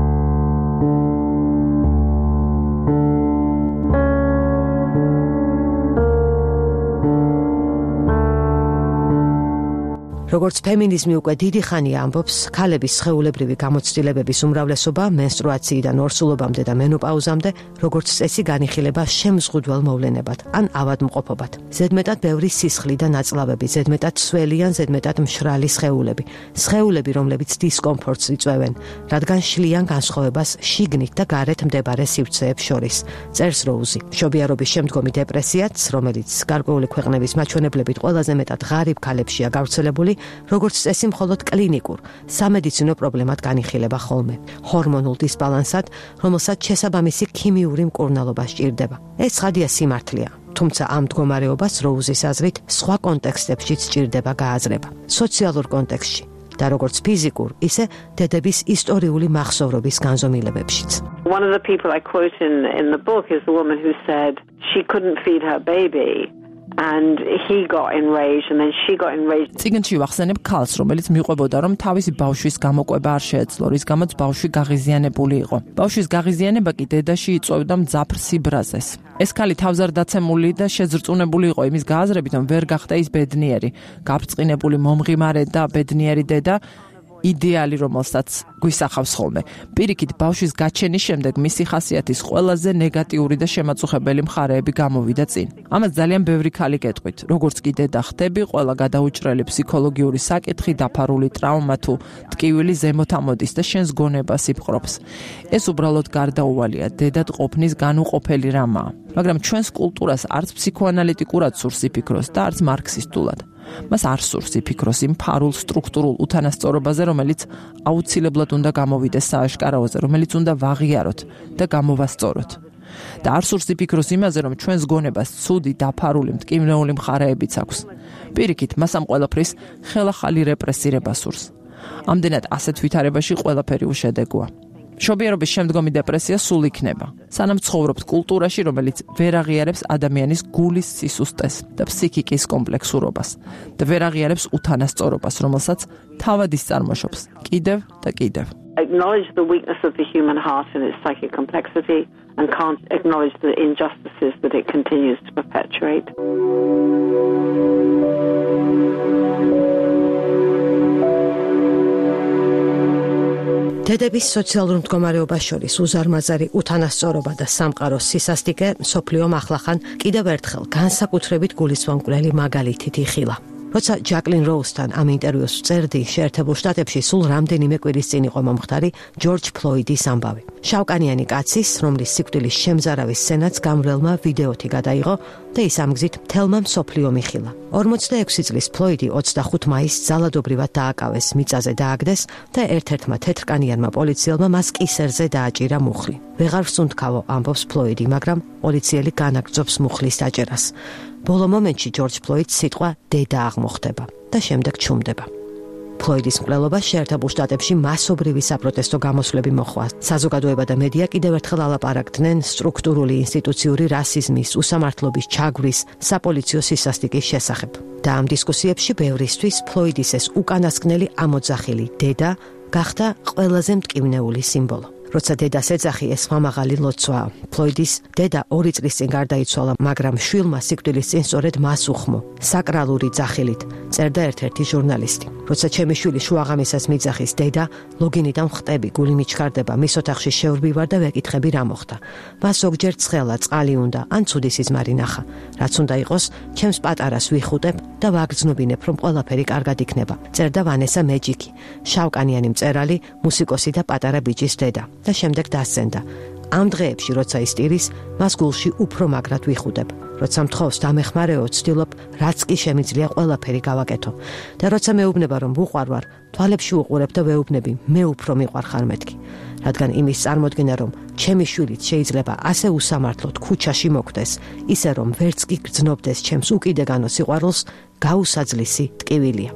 როგორც ფემინიზმი უკვე დიდი ხანია ამბობს, ქალების სხეულებრივი გამოცდილებების უმრავლესობა მენსტრუაციიდან ორსულობამდე და მენოპაუზამდე, როგორც წესი განიხილება შემზღუდველ მოვლენებად, ან ავადმყოფობად. ზედმეტად ბევრი სისხლი და ნაწლავები, ზედმეტად სველი ან ზედმეტად მშრალი სხეულები, სხეულები, რომლებიც დისკომფორტს იწვევენ, რადგან შლიან განსხვავებას შიგნით და გარეთ მდებარე სივრცეებს შორის. წერს როუზი. მშობიარობის შემდგომი დეპრესიაც, რომელიც გარკვეული ქვეყნების მაჩვენებლებით ყველაზე მეტად ღარიბ ქალებშია გავრცელებული, როგორც წესი მხოლოდ კლინიკურ, სამედიცინო პრობლემად განიხილება ხოლმე, ჰორმონულ დისბალანსად, რომელსაც შესაბამისი ქიმიური მკურნალობა სჭირდება. ეს ცხადია სიმართლეა, თუმცა ამ მდგომარეობას როუზის აზრით სხვა კონტექსტებშიც სჭირდება გააზრება, სოციალურ კონტექსტში და როგორც ფიზიკურ, ისე დედების ისტორიული მახსოვრობის განზომილებებშიც. One of the people I quote in the book is the woman who said she couldn't feed her baby. And he got enraged and then she got enraged. წიგნში ვახსენებ ქალს, რომელიც მიყვებოდა, რომ თავისი ბავშვის გამოკვება არ შეეძლო, რის გამოც ბავშვი გაღიზიანებული იყო. ბავშვის გაღიზიანება კი დედაში იწვევდა მძაფრ სიბრაზეს. ეს ქალი თავზარდაცემული და შეძრწუნებული იყო იმის გააზრებით, რომ ვერ გახდა ის ბედნიერი, გაბრწყინებული, მომღიმარე და ბედნიერი დედა, იდეალი, რომელსაც გვისახავს ხოლმე. პირიქით, ბავშვის გაჩენის შემდეგ მისი ხასიათის ყველაზე ნეგატიური და შემაწუხებელი მხარეები გამოვიდა წინ. ამას ძალიან ბევრი ქალი გეტყვით, როგორც კი დედა ხდები, ყველა გადაუჭრელი ფსიქოლოგიური საკითხი, დაფარული ტრავმა თუ ტკივილი ზემოთ ამოდის და შენს გონებას იპყრობს. ეს უბრალოდ გარდაუვალია, დედად ყოფნის განუყოფელი რამაა. მაგრამ ჩვენს კულტურას არც ფსიქოანალიტიკურად სურს იფიქროს და არც მარქსისტულად. მას არ სურს იფიქროს იმ ფარულ სტრუქტურულ უთანასწორობაზე, რომელიც აუცილებლად უნდა გამოვიდეს სააშკარაოზე, რომელიც უნდა ვაღიაროთ და გამოვასწოროთ. და არ სურს იფიქროს იმაზე, რომ ჩვენს გონებას ცუდი, დაფარული, მტკივნეული მხარეებიც აქვს. პირიქით, მას ამ ყველაფრის ხელახალი რეპრესირება სურს. ამდენად ასეთ ვითარებაში ყველაფერი უშედეგოა. მშობიარობის შემდგომი დეპრესია სულ იქნება, სანამ ცხოვრობთ კულტურაში, რომელიც ვერ აღიარებს ადამიანის გულის სისუსტეს და ფსიქიკის კომპლექსურობას და ვერ აღიარებს უთანასწორობას, რომელსაც თავად ისწარმოშობს კიდევ და კიდევ. Acknowledge the weakness of the human heart and its psychic complexity and can't acknowledge the injustices that it continues to perpetuate. დედების სოციალურ მდგომარეობას შორის უზარმაზარი უთანასწორობა და სამყაროს სისასტიკე მსოფლიომ ახლახან კიდევ ერთხელ განსაკუთრებით გულისვამკვლელი მაგალითით იხილა. როცა ჯაკლინ როუსთან ამ ინტერვიუს ვწერდი, შეერთებულ შტატებში სულ რამდენიმე კვირის წინ იყო მომხდარი ჯორჯ ფლოიდის ამბავი. შავკანიანი კაცის, რომლის სიკვდილის შემზარავის სცენაც გამრელმა ვიდეოთი გადაიღო და ის ამ გზით მთელმა მსოფლიომ იხილა. 46 წლის ფლოიდი 25 მაისს ძალადობრივად დააკავეს, მიწაზე დააგდეს და ერთ-ერთმა თეთრკანიანმა პოლიციელმა მას კისერზე დააჭირა მუხლი. ვეღარ ვსუნთქავო, ამბობს ფლოიდი, მაგრამ პოლიციელი განაგრძობს მუხლის დაჭერას. ბოლო მომენტში ჯორჯ ფლოიდს სიტყვა დედა აღმოხდება და შემდეგ ჩუმდება. ფლოიდის მკვლელობა შეერთებულ შტატებში მასობრივი საპროტესტო გამოსვლები მოჰყვა. საზოგადოება და მედია კიდევ ერთხელ ალაპარაკდნენ სტრუქტურული ინსტიტუციური რასიზმის, უსამართლობის, ჩაგვრის, საპოლიციო სისასტიკის შესახებ. და ამ დისკუსიებში ბევრისთვის ფლოიდის ეს უკანასკნელი ამოძახილი დედა გახდა ყველაზე მტკივნეული სიმბოლო. როცა დედას ეძახი, ეს მაღალი ლოცვაა. ფლოიდის დედა 2 წლის წინ გარდაიცვალა, მაგრამ შვილმა სიკვდილის წინ სწორედ მას უხმო, საკრალური ძახილით, წერდა ერთ-ერთი ჟურნალისტი. როცა ჩემი შვილი შუაღამისას მიძახის, დედა, ლოგინიდან ვხტები, გული მიჩქარდება, მის ოთახში შევრბი ვარ და ვეკითხები რა მოხდა. მას ზოგჯერ ცხელა, წყალი უნდა, ან ცუდი სიზმარი ნახა. რაც უნდა იყოს, ჩემს პატარას ვიხუტებ და ვაგრძნობინებ, რომ ყველაფერი კარგად იქნება. წერდა ვანესა მეჯიკი, შავკანიანი მწერალი, მუსიკოსი და პატარა ბიჭის დედა და შემდეგ დასცენდა. ამ დღეებში, როცა ის ტირის, მას გულში უფრო მაგრად ვიხუტებ. როცა მთხოვს დამეხმარეო, ვცდილობ, რაც კი შემიძლია ყველაფერი გავაკეთო. და როცა მეუბნება, რომ ვუყვარვარ, თვალებში უყურებ და ვეუბნები, მე უფრო მიყვარხარ მეთქი. რადგან იმის წარმოდგენა, რომ ჩემი შვილიც შეიძლება ასე უსამართლოდ ქუჩაში მოკვდეს, ისე რომ ვერც კი გრძნობდეს ჩემს უკიდეგანო სიყვარულს, გაუსაძლისი ტკივილია.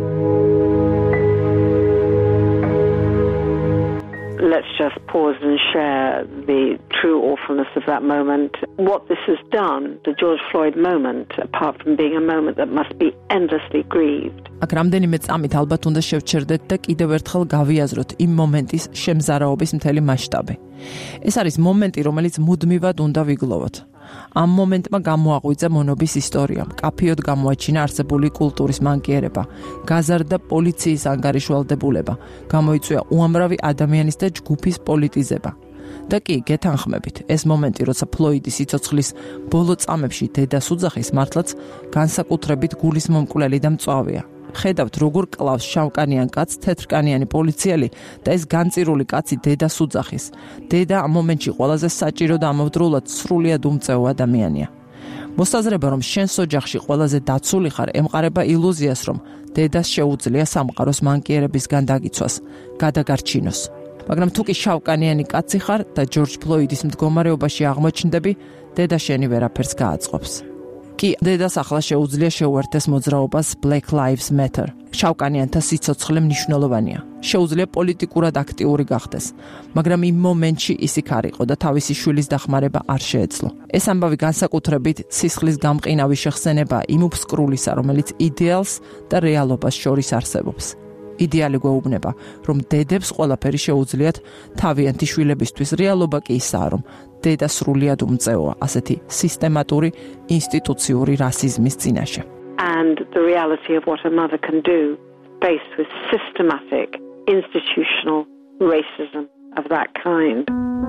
Let's just pause and share the true awfulness of that moment. What this has done, the George Floyd moment, apart from being a moment that must be endlessly grieved. აქ რამდენიმე წამით ალბათ უნდა შევჩერდეთ და კიდევ ერთხელ გავიაზროთ იმ მომენტის შემზარავობის მთელი მასშტაბი. ეს არის მომენტი, რომელიც მუდმივად უნდა ვიგლოვოთ. ამ მომენტმა გამოაღვიძა მონობის ისტორია, მკაფიოდ გამოაჩინა არსებული კულტურის მანკიერება, გაზარდა პოლიციის ანგარიშვალდებულება, გამოიწვია უამრავი ადამიანის და ჯგუფის პოლიტიზება. და კი, გეთანხმებით, ეს მომენტი, როცა ფლოიდი სიცოცხლის ბოლო წამებში დედას უძახის, მართლაც განსაკუთრებით გულის მომკვლელი და მწვავეა. ხედავთ, როგორ კლავს შავკანიან კაცს თეთრკანიანი პოლიციელი და ეს განწირული კაცი დედას უძახის. დედა ამ მომენტში ყველაზე საჭირო და ამავდროულად სრულიად უმწეო ადამიანია. მოსაზრება, რომ შენს ოჯახში ყველაზე დაცული ხარ, ემყარება ილუზიას, რომ დედას შეუძლია სამყაროს მანკიერებისგან დაგიცვას, გადაგარჩინოს. მაგრამ თუ კი შავკანიანი კაცი ხარ და ჯორჯ ფლოიდის მდგომარეობაში აღმოჩნდები, დედა შენი ვერაფერს გააწყობს. კი, დედას ახლა შეუძლია შეუერთდეს მოძრაობას Black Lives Matter. შავკანიანთა სიცოცხლე მნიშვნელოვანია. შეუძლია პოლიტიკურად აქტიური გახდეს, მაგრამ იმ მომენტში ის იქ არ იყო და თავისი შვილის დახმარება არ შეეძლო. ეს ამბავი განსაკუთრებით სისხლის გამყინავი შეხსენება იმ უბსკრულისა, რომელიც იდეალს და რეალობას შორის არსებობს. იდეალი გვეუბნება, რომ დედებს ყველაფერი შეუძლიათ თავიანთი შვილებისთვის, რეალობა კი ისაა, რომ დედა სრულიად უმწეოა ასეთი სისტემატური ინსტიტუციური რასიზმის წინაშე. And the reality of what a mother can do faced with systematic institutional racism of that kind.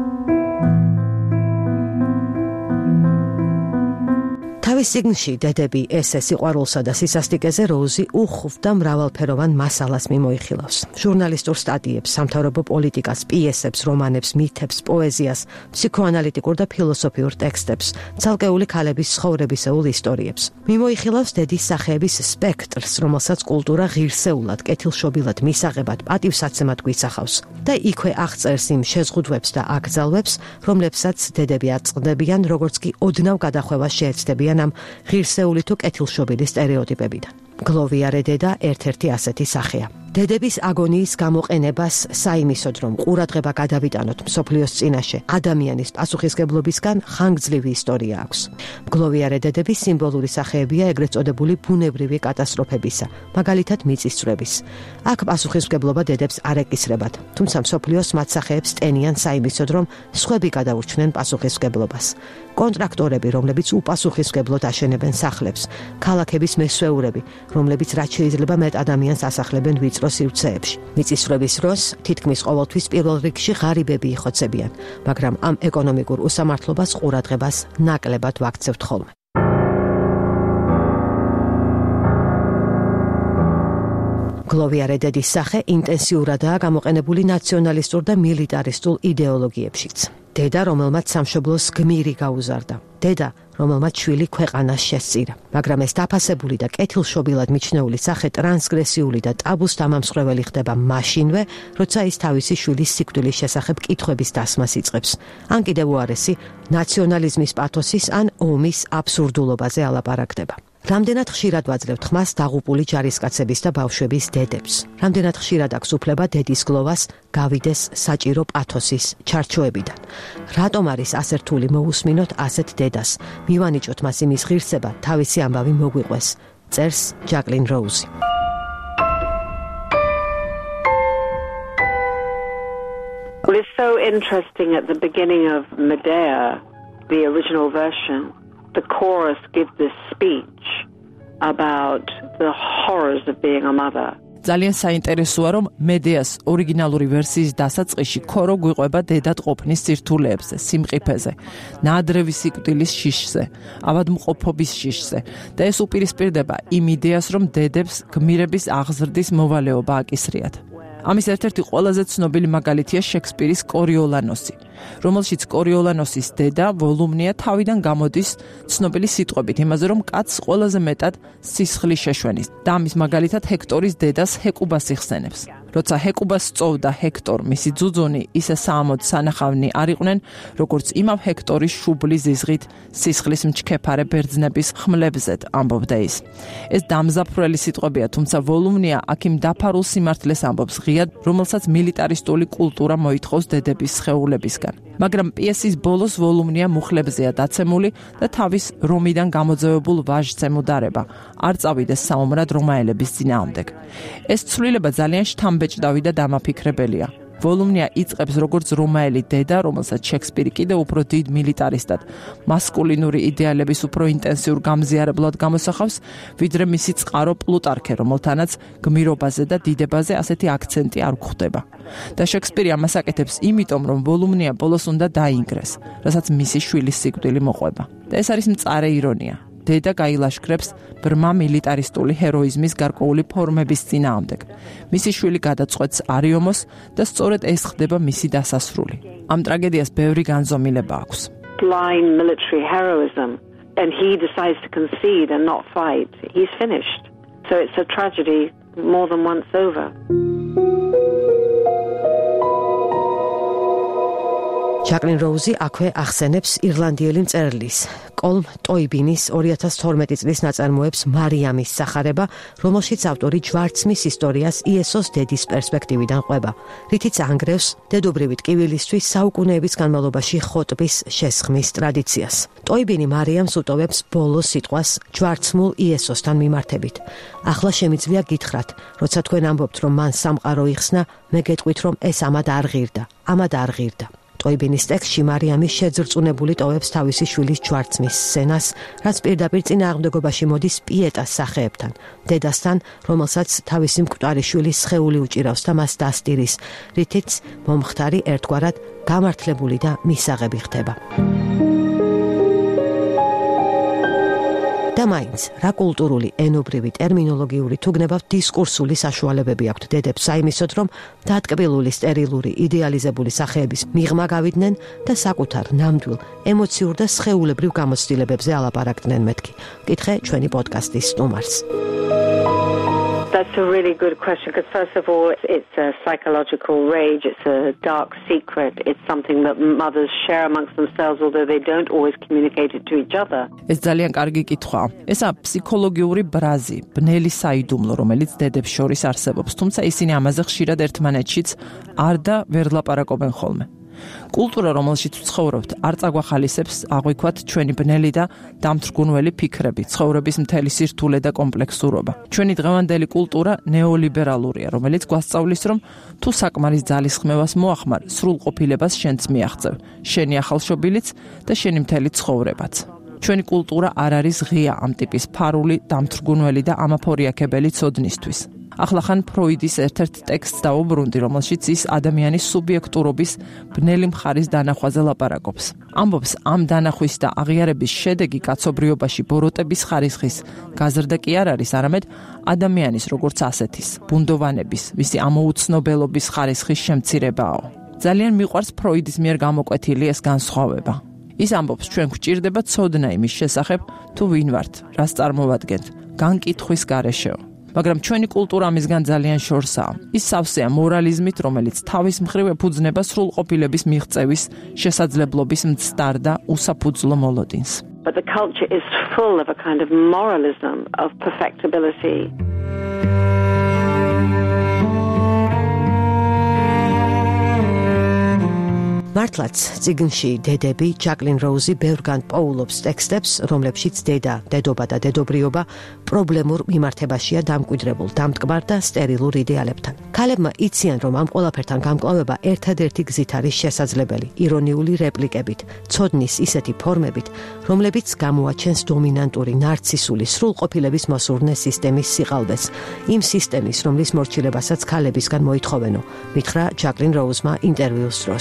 თავის სიგნში დედები ესე სიყვარულსა და სისასტიკეზე როუზი უხვდა მრავალფეროვან მასალას მიმოიხილავს. ჟურნალისტურ სტატიებს, სამთავრობო პოლიტიკას, პიესებს, რომანებს, მითებს, პოეზიას, ფსიქოანალიტიკურ და ფილოსოფიურ ტექსტებს, ცალკეული ქალების ცხოვრებისეულ ისტორიებს. მიმოიხილავს დედის სახეების სპექტრს, რომელსაც კულტურა ღირსეულად, კეთილშობილად, მისაღებად, პატივსაცემად გვისახავს და იქვე აღწერს იმ შეზღუდვებს და აკრძალვებს, რომლებსაც დედები აწყდებიან, როგორც კი ოდნავ გადახვევას შეეცდებიან ამ ღირსეული თუ კეთილშობილი სტერეოტიპებიდან. გლოვიარე დედა ერთ-ერთი ასეთი სახეა. დედების აგონიის გამოყენებას საიმისოდ, რომ ყურადღება გადავიტანოთ მსოფლიოს წინაშე ადამიანის პასუხისგებლობისგან ხანგრძლივი ისტორია აქვს. გლოვიარე დედები სიმბოლური სახეებია ეგრეთ წოდებული ბუნებრივი კატასტროფებისა, მაგალითად მიწისძვრების. აქ პასუხისმგებლობა დედებს არ ეკისრებათ, თუმცა მსოფლიოს მათ სახეებს ტენიან საიმისოდ, რომ სხვები გადაურჩნენ პასუხისმგებლობას. კონტრაქტორები, რომლებიც უპასუხისმგებლოდ აშენებენ სახლებს, ქალაქების მესვეურები, რომლებიც რაც შეიძლება მეტ ადამიანს ასახლებენ ვიწრო სივრცეებში. მიწისძვრების დროს თითქმის ყოველთვის პირველ რიგში ღარიბები იხოცებიან, მაგრამ ამ ეკონომიკურ უსამართლობას ყურადღებას ნაკლებად ვაქცევთ ხოლმე. გლოვიარე დედის სახე ინტენსიურადაა გამოყენებული ნაციონალისტურ და მილიტარისტულ იდეოლოგიებშიც. დედა, რომელმაც სამშობლოს გმირი გაუზარდა. დედა, რომელმაც შვილი ქვეყანას შესწირა. მაგრამ ეს დაფასებული და კეთილშობილად მიჩნეული სახე ტრანსგრესიული და ტაბუს დამამსხვრეველი ხდება მაშინვე, როცა ის თავისი შვილის სიკვდილის შესახებ კითხვების დასმას იწყებს. ან კიდევ უარესი, ნაციონალიზმის პათოსის ან ომის აბსურდულობაზე ალაპარაკდება. რამდენად ხშირად ვაძლევთ ხმას დაღუპული ჯარისკაცების და ბავშვების დედებს. რამდენად ხშირად აქვს უფლება დედის გლოვას გავიდეს საჭირო პათოსის ჩარჩოებიდან. რატომ არის ასე რთული მოусმინოთ ასეთ დედას? მივანიჭოთ მას იმის ღირსება, თავისი ამბავი მოგვიყვეს. წერს ჯაკლინ it's so interesting at the beginning of Medea, the original version, the chorus gives this speech about the horrors of being a mother. ძალიან საინტერესოა, რომ მედეას ორიგინალური ვერსიის დასაწყისში ქორო გვიყვება დედად ყოფნის სირთულეებზე, სიმყიფეზე, ნაადრევი სიკვდილის შიშზე, ავადმყოფობის შიშზე და ეს უპირისპირდება იმ იდეას, რომ დედებს გმირების აღზრდის მოვალეობა აკისრიათ. ამის ერთ-ერთი ყველაზე ცნობილი მაგალითია შექსპირის კორიოლანოსი, რომელშიც კორიოლანოსის დედა ვოლუმნია თავიდან გამოდის ცნობილი სიტყვებით იმაზე, რომ კაცს ყველაზე მეტად სისხლი შეშვენის და ამის მაგალითად ჰექტორის დედას ჰეკუბას იხსენებს. როცა ჰეკუბას სწოვდა ჰექტორ მისი ძუძუნი, ისე საამოდ სანახავნი არ იყვნენ, როგორც იმავ ჰექტორის შუბლის ზიზღით სისხლის მჩქეფარე ბერძნების ხმლებზედ, ამბობდა ის. ეს დამზაფრული სიტყვებია, თუმცა ვოლუმნია აქ იმ დაფარულ სიმართლეს ამბობს ღიად, რომელსაც მილიტარისტული კულტურა მოითხოვს დედების სხეულებისგან. მაგრამ პიესის ბოლოს ვოლუმნია მუხლებზეა დაცემული და თავის რომიდან გამოძევებულ ვაჟს ემუდარება, არ წავიდეს საომრად რომაელების წინააღმდეგ. ეს ცვლილება ძალიან შთამბეჭდავი და დამაფიქრებელია. ვოლუმნია იწყებს როგორც რომაელი დედა, რომელსაც შექსპირი კიდევ უფრო დიდ მილიტარისტად, მასკულინური იდეალების უფრო ინტენსიურ გამზიარებლად გამოსახავს, ვიდრე მისი წყარო პლუტარქე, რომელთანაც გმირობაზე და დიდებაზე ასეთი აქცენტი არ გვხვდება. და შექსპირი ამას აკეთებს იმიტომ, რომ ვოლუმნია ბოლოს უნდა დაინგრეს, რასაც მისი შვილის სიკვდილი მოყვება. და ეს არის მწარე ირონია. დედა გაილაშქრებს ბრმა მილიტარისტული ჰეროიზმის გარკვეული ფორმების წინააღმდეგ. მისი შვილი გადაწყვეტს არიომოს და სწორედ ეს ხდება მისი დასასრული. ამ ტრაგედიას ბევრი განზომილება აქვს. Blind military heroism, and he decides to concede and not fight. He's finished. So it's a tragedy more than once over. ჯაკლინ როუზი აქვე ახსენებს ირლანდიელი მწერლის კოლმ ტოიბინის 2012 წლის ნაწარმოებს მარიამის სახარება, რომელშიც ავტორი ჯვარცმის ისტორიას იესოს დედის პერსპექტივიდან ყვება, რითიც ანგრევს დედობრივი ტკივილისთვის საუკუნეების განმავლობაში ხოტბის შესხმის ტრადიციას. ტოიბინი მარიამს უტოვებს ბოლოს სიტყვას ჯვარცმულ იესოსთან მიმართებით. ახლა შემიძლია გითხრათ, როცა თქვენ ამბობთ, რომ მან სამყარო იხსნა, მე გეტყვით, რომ ეს ამად არ ღირდა. ტოიბინის ტექსტში მარიამი შეძრწუნებული ტოვებს თავისი შვილის ჯვარცმის სცენას, რაც პირდაპირ წინააღმდეგობაში მოდის პიეტას სახეებთან, დედასთან, რომელსაც თავისი მკვდარი შვილის სხეული უჭირავს და მას დასტირის, რითიც მომხდარი ერთგვარად გამართლებული და მისაღები ხდება. და მაინც, რა კულტურული, ენობრივი, ტერმინოლოგიური თუ გნებავთ დისკურსული საშუალებები აქვთ დედებს საიმისოდ, რომ დატკბილული, სტერილური, იდეალიზებული სახეების მიღმა გავიდნენ და საკუთარ ნამდვილ, ემოციურ და სხეულებრივ გამოცდილებებზე ალაპარაკდნენ მეთქი. კითხე ჩვენი პოდკასტის სტუმარს. That's a really good question because first of all, it's a psychological rage, it's a dark secret, it's something that mothers share amongst themselves although they don't always communicate it to each other. ეს ძალიან კარგი კითხვაა. ესა ფსიქოლოგიური ბრაზი, ბნელი საიდუმლო, რომელიც დედებს შორის არსებობს, თუმცა ისინი ამაზე ხშირად ერთმანეთშიც არ და ვერ ლაპარაკობენ ხოლმე. კულტურა, რომელშიც ვცხოვრობთ, არ წაგვახალისებს აღვიქვათ ჩვენი ბნელი და დამთრგუნველი ფიქრები, ცხოვრების მთელი სირთულე და კომპლექსურობა. ჩვენი დღევანდელი კულტურა ნეოლიბერალურია, რომელიც გვასწავლის, რომ თუ საკმარის ძალისხმევას მოახმარ, სრულყოფილებას შენც მიაღწევ, შენი ახალშობილიც და შენი მთელი ცხოვრებაც. ჩვენი კულტურა არ არის ღია ამ ტიპის ფარული, დამთრგუნველი და ამაფორიაქებელი ცოდნისთვის. ახლახან ფროიდის ერთ-ერთ ტექსტს დავუბრუნდი, რომელშიც ის ადამიანის სუბიექტურობის ბნელი მხარის დანახვაზე ლაპარაკობს. ამბობს, ამ დანახვის და აღიარების შედეგი კაცობრიობაში ბოროტების ხარისხის გაზრდა კი არ არის, არამედ ადამიანის როგორც ასეთის, ბუნდოვანების, მისი ამოუცნობელობის ხარისხის შემცირებაა. ძალიან მიყვარს ფროიდის მიერ გამოკვეთილი ეს განსხვავება. ის ამბობს, ჩვენ გვჭირდება ცოდნა იმის შესახებ, თუ ვინ ვართ, რას წარმოვადგენთ, განკითხვის გარეშეო. მაგრამ ჩვენი კულტურა ამისგან ძალიან შორსაა. ის სავსეა მორალიზმით, რომელიც თავის მხრივ ეფუძნება სრულყოფილების მიღწევის შესაძლებლობის მცდარ და უსაფუძვლო მოლოდინს. But the culture is full of a kind of moralism, of perfectibility. მართლაც წიგნში დედები ჯაკლინ როუზი ბევრგან პოულობს ტექსტებს, რომლებშიც დედობა და დედობრიობა პრობლემურ მიმართებაშია დამკვიდრებულ, დამტკბარ და სტერილურ იდეალებთან. ქალებმა იციან, რომ ამ ყველაფერთან გამკლავება ერთადერთი გზით არის შესაძლებელი, ირონიული რეპლიკებით, ცოდნის ისეთი ფორმებით, რომლებიც გამოაჩენს დომინანტური ნარცისული სრულყოფილების მოსურნე სისტემის სიყალბეს, იმ სისტემის, რომლის მორჩილებასაც ქალებისგან მოითხოვენო, მითხრა ჯაკლინ როუზმა ინტერვიუს დროს.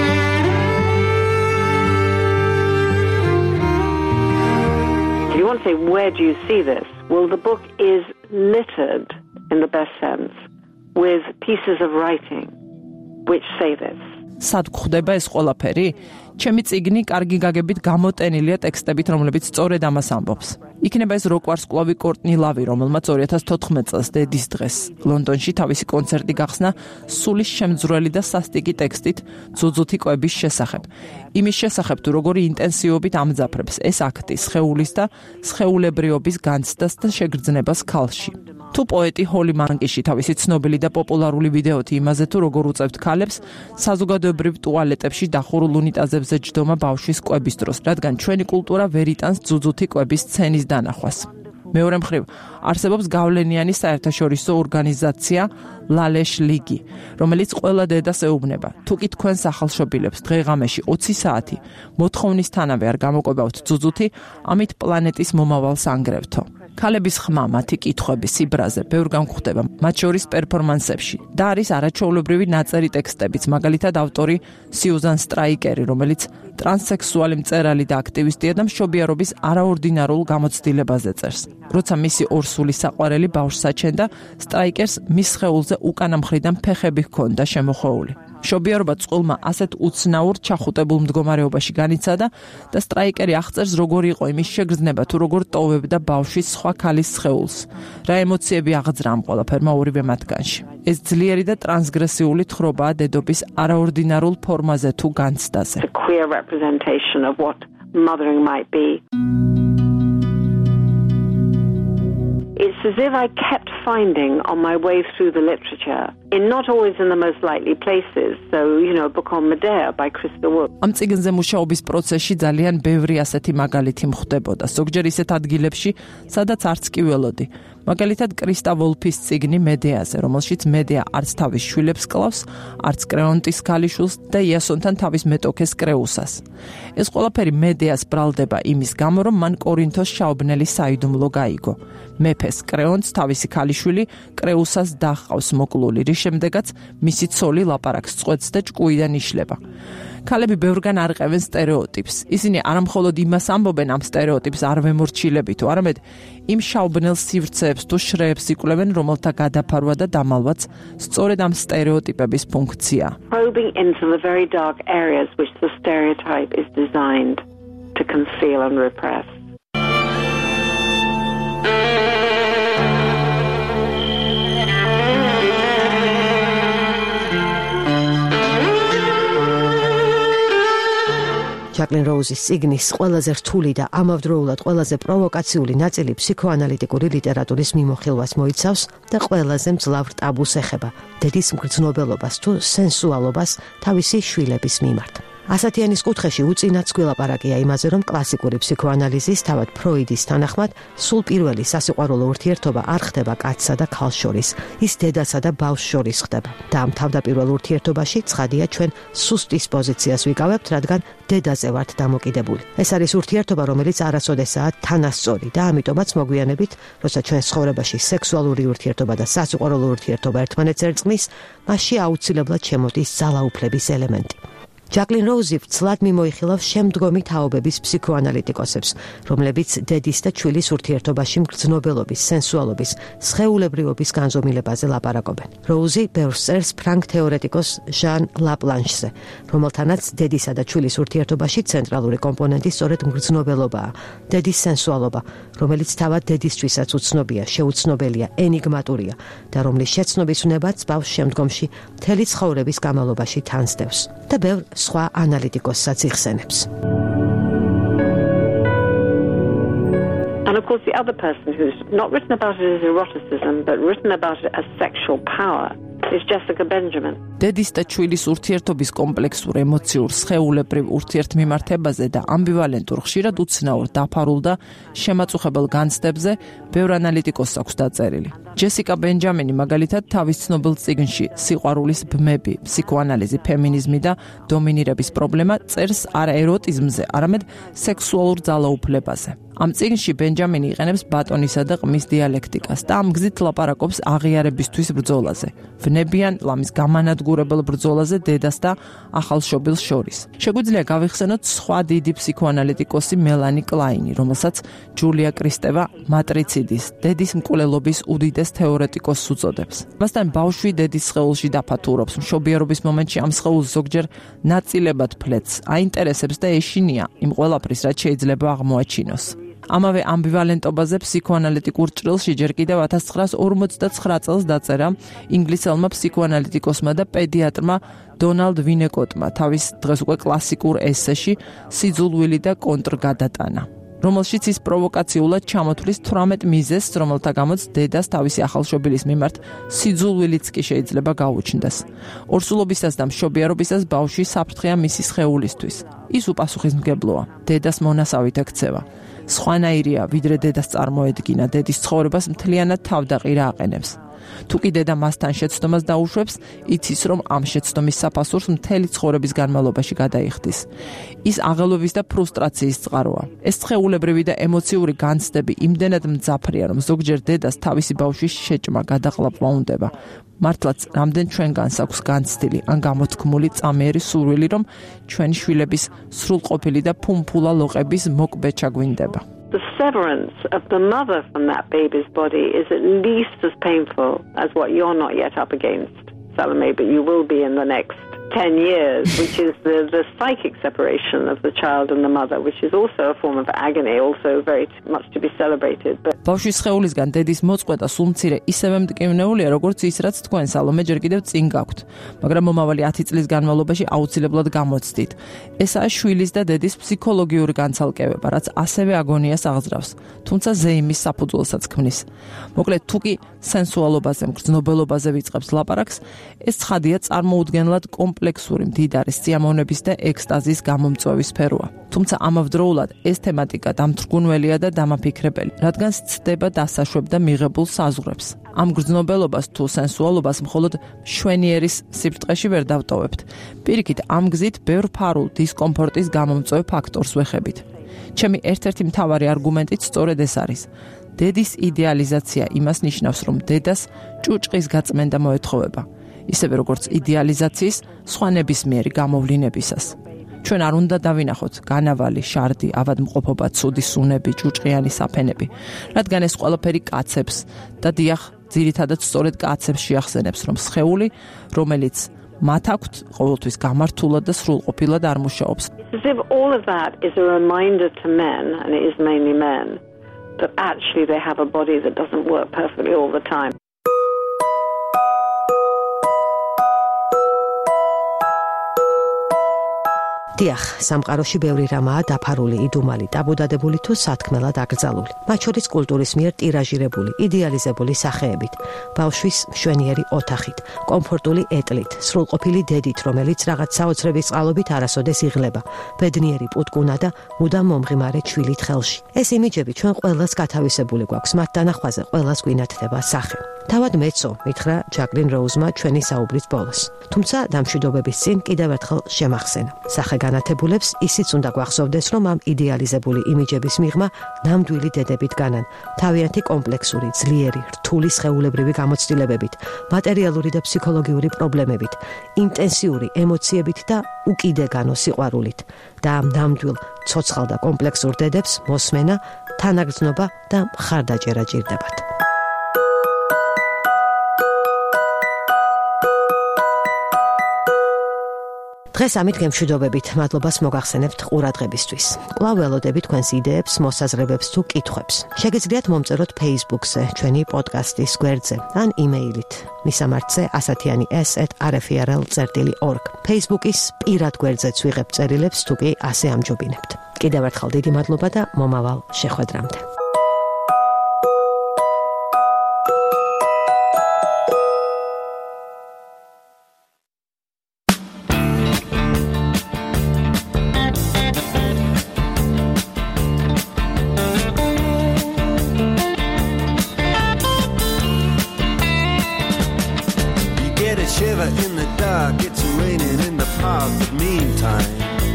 You want to say, where do you see this? Well, the book is littered, in the best sense, with pieces of writing which say this. სად გვხდება ეს ყველაფერი? ჩემი წიგნი კარგი გაგებით გამოტენილია ტექსტებით, რომლებიც სწორედ ამას ამბობს. იქნება ეს როკვარსკვლავი კორტნი ლავი, რომელმაც 2014 წელს დედის დღეს ლონდონში თავისი კონცერტი გახსნა სულის შემძვრელი და სასტიკი ტექსტით ძუძუთი კვების შესახებ. იმის შესახებ, თუ როგორი ინტენსივობით ამძაფრებს ეს აქტი სხეულის და სხეულებრიობის განცდას და შეგრძნებას ქალში. თუ პოეტი ჰოლი მანკიში თავისი ცნობილი და პოპულარული ვიდეოთი იმაზე, თუ როგორ უწევთ ქალებს საზოგადოებრივ ტუალეტებში დახურულ უნიტაზებზე ჯდომა ბავშვის კვების დროს, რადგან ჩვენი კულტურა ვერ იტანს ძუძუთი კვების სცენის დანახვას. მეორე მხრივ, არსებობს გავლენიანი საერთაშორისო ორგანიზაცია ლალეშ ლიგი, რომელიც ყველა დედას ეუბნება. თუ კი თქვენ სახალშობილებს დღე-ღამეში 20 საათი მოთხოვნისთანავე არ გამოკვებავთ ძუძუთი, ამით პლანეტის მომავალს ანგრევთო. ქალების ხმა მათი კითხვების იბრაზე ბევრგან გვხვდება, მათ შორის პერფორმანსებში და არის არაჩვეულებრივი ნაწერი ტექსტებიც, მაგალითად ავტორი სიუზან სტრაიკერი, რომელიც ტრანსსექსუალი მწერალი და აქტივისტია და მშობიარობის არაორდინარულ გამოცდილებაზე წერს. როცა მისი ორსული საყვარელი ბავშვს აჩენდა, სტრაიკერს მის სხეულზე უკანა მხრიდან ფეხები ჰქონდა შემოხვეული. მშობიარობა წყვილმა ასეთ უცნაურ ჩახუტებულ მდგომარეობაში განიცადა და სტრაიკერი აღწერს, როგორ იყო იმის შეგრძნება, თუ როგორ ტოვებდა ბავშვის სხვა ქალის სხეულს. რა ემოციები აღძრა ამ ყველაფერმა ორივე მათგანში. ეს ძლიერი და ტრანსგრესიული თხრობაა დედობის არაორდინარულ ფორმაზე თუ განცდაზე. A queer representation of what mothering might be. It's as if I kept finding on my way through the literature, in not always in the most likely places. So, a book on Medea by Krista Wood. ამ წიგნზე მუშაობის პროცესში ძალიან ბევრი ასეთი მაგალითი მხვდებოდა, ზოგჯერ ისეთ ადგილებში, სადაც არც კი ველოდი. მაგალითად, კრისტა ვოლფის წიგნი მედეაზე, რომელშიც მედეა არც თავის შვილებს კლავს, არც კრეონტის ქალიშვილს და იასონთან თავის მეტოქეს კრეუსას. ეს ყველაფერი მედეას ბრალდება იმის გამო, რომ მან კორინთოს შაობნელი საიდუმლო გაიგო. მეფეს კრეონტს თავისი ქალიშვილი კრეუსას დაჰყავს მოკლული, რის შემდეგაც მისი ცოლი ლაპარაკს წყვეტს და ჭკუიდან იშლება. ქალები ბევრგან არყევენ სტერეოტიპს. ისინი არამხოლოდ იმას ამბობენ ამ სტერეოტიპს არ ვემორჩილებითო, არამედ იმ შაობნელ სივრცეებს თუ შრეებს იკვლევენ, რომელთა გადაფარვა და დამალვაც სწორედ ამ სტერეოტიპების ფუნქციაა. Probing into the very dark areas which the stereotype is designed to conceal and repress. ჯაკლინ როუზის წიგნის ყველაზე რთული და ამავდროულად ყველაზე პროვოკაციული ნაწილი ფსიქოანალიტიკური ლიტერატურის მიმოხილვას მოიცავს და ყველაზე მძლავრ ტაბუს ეხება დედის მგრძნობელობას თუ სენსუალობას თავისი შვილების მიმართ. ასათიანის კუთხეში უწინაც გველაპარაკია იმაზე, რომ კლასიკური ფსიქოანალიზის, თავად ფროიდის თანახმად, სულ პირველი სასიყვარულო ურთიერთობა არ ხდება კაცსა და ქალს შორის, ის დედასა და ბავშვს შორის ხდება. და ამ თავდაპირველ ურთიერთობაში ცხადია ჩვენ სუსტის პოზიციას ვიკავებთ, რადგან დედაზე ვართ დამოკიდებული. ეს არის ურთიერთობა, რომელიც არასოდესაა თანასწორი და ამიტომაც მოგვიანებით, როცა ჩვენ ცხოვრებაში სექსუალური ურთიერთობა და სასიყვარულო ურთიერთობა ერთმანეთს ერწყმის, მასში აუცილებლად შემოდის ძალაუფლების ელემენტი. ჯაკლინ როუზი ცლად მიმოიხილავს შემდგომი თაობების ფსიქოანალიტიკოსებს, რომლებიც დედის და ჩვილის ურთიერთობაში მგრძნობელობის, სენსუალობის, სხეულებრივობის განზომილებაზე ლაპარაკობენ. როუზი ბევრს წერს ფრანგ თეორეტიკოს ჟან ლაპლანშზე, რომელთანაც დედისა და ჩვილის ურთიერთობაში ცენტრალური კომპონენტი სწორედ მგრძნობელობაა, დედის სენსუალობა, რომელიც თავად დედისთვისაც უცნობია, შეუცნობელია, ენიგმატურია და რომლის შეცნობის უნებაც ბავშვს შემდგომში მთელი ცხოვრების განმავლობაში თანსდევს. და ბევრ სხვა ანალიტიკოსსაც იხსენებს. And of course the other person who's not written about it as eroticism but written about it as sexual power is Jessica Benjamin. დედის და ჩვილის ურთიერთობის კომპლექსურ ემოციურ სხეულებრივ ურთიერთმიმართებაზე და ამბივალენტურ ხშირად უცნაურ დაფარულ და შემაწუხებელ განცდებზე ბევრ ანალიტიკოსს აქვს დაწერილი. ჯესიკა ბენჯამინი მაგალითად თავის ცნობილ წიგნში სიყვარულის ბმები, ფსიქოანალიზი, ფემინიზმი და დომინირების პრობლემა წერს არა ეროტიზმზე, არამედ სექსუალურ ძალაუფლებაზე. ამ წიგნში ბენჯამინი იყენებს ბატონისა და ყმის დიალექტიკას და ამ გზით ლაპარაკობს აღიარებისთვის ბრძოლაზე, ვნებიან ლამის გამანადგურებელ ბრძოლაზე დედას და ახალშობილს შორის. შეგვიძლია გავიხსენოთ სხვა დიდი ფსიქოანალიტიკოსი მელანი კლაინი, რომელსაც ჯულია კრისტევა მატრიციდის, დედის მკვლელობის უდიდეს თეორეტიკოსს უწოდებს. მასთან ბავშვი დედის სხეულში დაფათურობს, მშობიარობის მომენტში ამ სხეულს ზოგჯერ ნაწილებად ფლეთს, აინტერესებს და ეშინია იმ ყველაფრის, რაც შეიძლება აღმოაჩინოს. ამავე ამბივალენტობაზე ფსიქოანალიტიკურ ჭრილში ჯერ კიდევ 1959 წელს დაწერა ინგლისელმა ფსიქოანალიტიკოსმა და პედიატრმა დონალდ ვინეკოტმა თავის დღეს უკვე კლასიკურ ესეში სიძულვილი და კონტრგადატანა, რომელშიც ის პროვოკაციულად ჩამოთვლის 18 მიზეზს, რომელთა გამოც დედას თავისი ახალშობილის მიმართ სიძულვილიც კი შეიძლება გაუჩნდეს. ორსულობისას და მშობიარობისას ბავშვი საფრთხეა მისი სხეულისთვის. ის უპასუხისმგებლოა, დედას მონასავით ექცევა. სხვანაირია, ვიდრე დედას წარმოედგინა, დედის ცხოვრებას მთლიანად თავდაყირა აყენებს. თუ კი დედა მასთან შეცდომას დაუშვებს, იცის, რომ ამ შეცდომის საფასურს მთელი ცხოვრების განმავლობაში გადაიხდის. ის აღელვების და ფრუსტრაციის წყაროა. ეს სხეულებრივი და ემოციური განცდები იმდენად მძაფრია, რომ ზოგჯერ დედას თავისი ბავშვის შეჭმა გადაყლაპვა უნდება. მართლაც რამდენ ჩვენგანს აქვს განცდილი ან გამოთქმული წამიერი სურვილი, რომ ჩვენი შვილების სრულყოფილი და ფუმფულა ლოყების მოკბეჩა გვინდება. The severance of the mother from that baby's body is at least as painful as what you're not yet up against, Salome, but you will be in the next 10 years, which is the psychic separation of the child and the mother, which is also a form of agony, also very much to be celebrated. ბავშვის სხეულისგან დედის მოწყვეტა სულ მცირე ისევე მტკივნეულია, როგორც ის, რაც თქვენ სალომე ჯერ კიდევ წინ გაქვთ, მაგრამ მომავალი 10 წლის განმავლობაში აუცილებლად გამოცდით. ესაა შვილის და დედის ფსიქოლოგიური განცალკევება, რაც ასევე აგონიას აღძრავს, თუმცა ზეიმის საფუძველსაც ქმნის. მოკლედ, თუ კი სენსუალობაზე, მგრძნობელობაზე ვიწყებს ლაპარაკს, ეს ცხადია წარმოუდგენლად კომპლექსური მდიდარი სიამოვნების და ექსტაზის გამომწვევის სფეროა. თუმცა ამავდროულად ეს თემატიკა დამთრგუნველია და დამაფიქრებელი, რადგან ცდება დასაშვებ და მიღებულ საზღვრებს. ამ გრძნობელობას თუ სენსუალობას მხოლოდ მშვენიერის სიბრტყეში ვერ დავტოვებთ. პირიქით, ამ გზით ბევრ ფარულ დისკომფორტის გამომწვევ ფაქტორს ვეხებით. ჩემი ერთ-ერთი მთავარი არგუმენტიც სწორედ ეს არის. დედის იდეალიზაცია იმას ნიშნავს, რომ დედას ჭუჭყის გაწმენდა მოეთხოვება. ისევე როგორც იდეალიზაციის სხვა ნებისმიერი გამოვლინებისას. ჩვენ არ უნდა დავინახოთ განავალი, შარდი, ავადმყოფობა, ცუდი სუნები, ჭუჭყიანი საფენები, რადგან ეს ყველაფერი კაცებს და დიახ, ძირითადად სწორედ კაცებს შეახსენებს, რომ სხეული, რომელიც მათ აქვთ, ყოველთვის გამართულად და სრულყოფილად არ მუშაობს. As if all of that is a reminder to men, and it is mainly men, that actually they have a body that doesn't work perfectly all the time. დიახ, სამყაროში ბევრი რამაა დაფარული, იდუმალი, დაბუდადებული თუ სათქმელად აკრძალული. მათ შორის კულტურის მიერ ტირაჟირებული, იდეალიზებული სახეებით, ბავშვის მშვენიერი ოთახით, კომფორტული ეტლით, სრულყოფილი დედით, რომელიც რაღაც საოცრების წყალობით არასოდეს იღლება, ბედნიერი პუტკუნა და მუდამ მომღიმარე ჩვილით ხელში. ეს იმიჯები ჩვენ ყველას გათავისებული გვაქვს, მათ დანახვაზე ყველას გვინათდება სახე. თავად მეცო, მითხრა ჯაკლინ როუზმა ჩვენი საუბრის ბოლოს. თუმცა დამშვიდობების წინ კიდევ ერთხელ შემახსენა. სახე განათებულებს ისიც უნდა გვახსოვდეს, რომ ამ იდეალიზებული იმიჯების მიღმა ნამდვილი დედებით განან, თავიანთი კომპლექსური, ძლიერი, რთული სხეულებრივი გამოცდილებებით, მატერიალური და ფსიქოლოგიური პრობლემებით, ინტენსიური ემოციებით და უკიდეგანო სიყვარულით. და ამ ნამდვილ, ცოცხალ და კომპლექსურ დედებს მოსმენა, თანაგრძნობა და მხარდაჭერა ჭირდებათ. დღეს ამით გემშვიდობებით, მადლობას მოგახსენებთ ყურადღებისთვის. კვლავ ველოდებით თქვენს იდეებს, მოსაზრებებს თუ კითხვებს. შეგიძლიათ მომწეროთ Facebook-ზე, ჩვენი პოდკასტის გვერდზე, ან იმეილით. მისამართზე asatiani@rfrl.org. Facebook-ის პირად გვერდზეც ვიღებთ წერილებს, თუ კი ასე ამჯობინებთ. კიდევ ერთხელ დიდი მადლობა და მომავალ შეხვედრამდე. shiver in the dark, it's raining in the park, but meantime,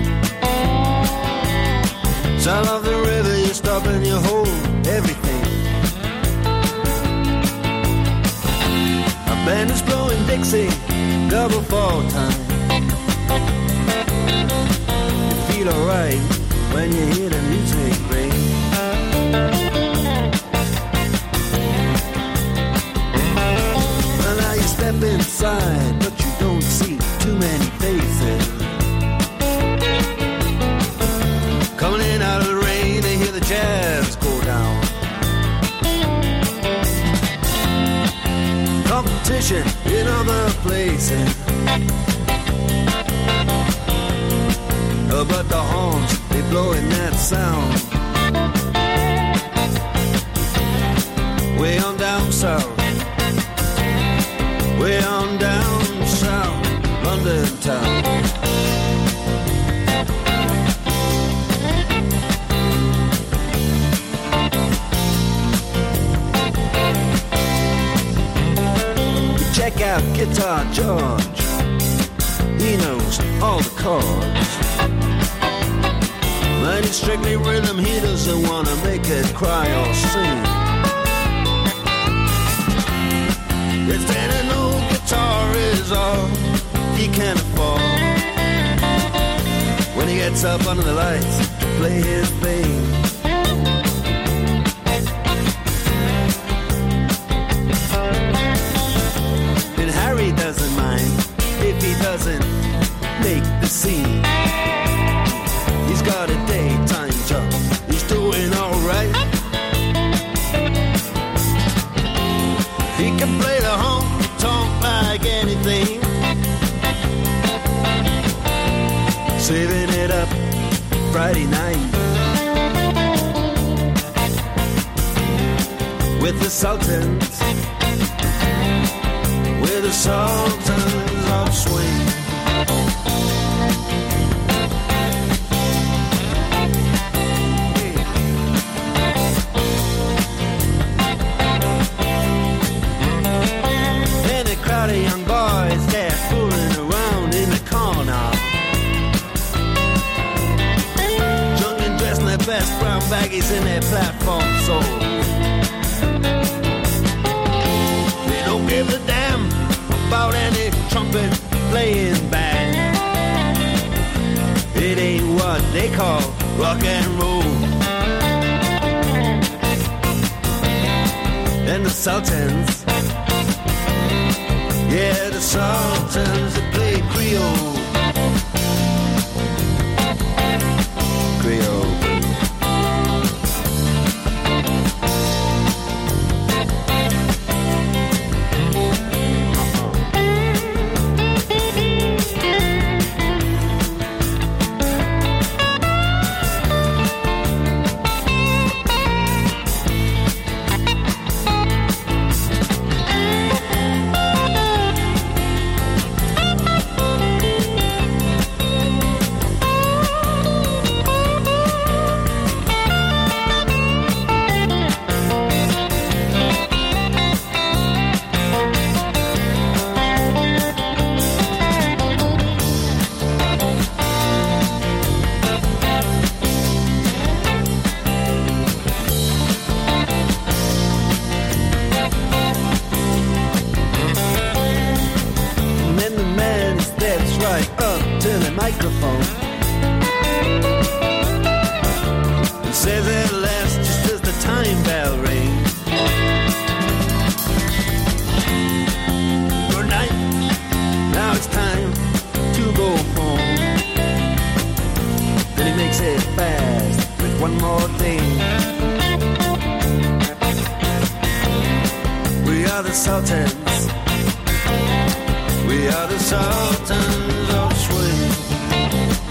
sound of the river, you stop and you hold everything. A band is blowing Dixie, double fall time. You feel alright when you hear the music ring. Well, now you step inside, but you don't see too many faces. Coming in out of the rain, they hear the jazz go down. Competition in other places, but the horns, they blowing that sound. Way on down south, way on down south, London town. Check out Guitar George, he knows all the chords. But it's strictly rhythm, he doesn't want to make it cry or sing. If an old guitar is all he can afford, when he gets up under the lights to play his thing, and Harry doesn't mind if he doesn't make the scene. He's got a daytime job, he's doing alright. He can play the honky-tonk like anything, saving it up Friday night with the Sultans, with the Sultans of Swing. The young boys, they're fooling around in the corner, drunk and dressed in their best brown baggies in their platform soul. They don't give a damn about any trumpet playing band. It ain't what they call rock and roll. And the Sultans, yeah, the Sultans, they play Creole. Creole. Microphone and says at last, just as the time bell rings, good night, now it's time to go home. Then he makes it fast with one more thing. We are the Sultans, we are the Sultans of Swing.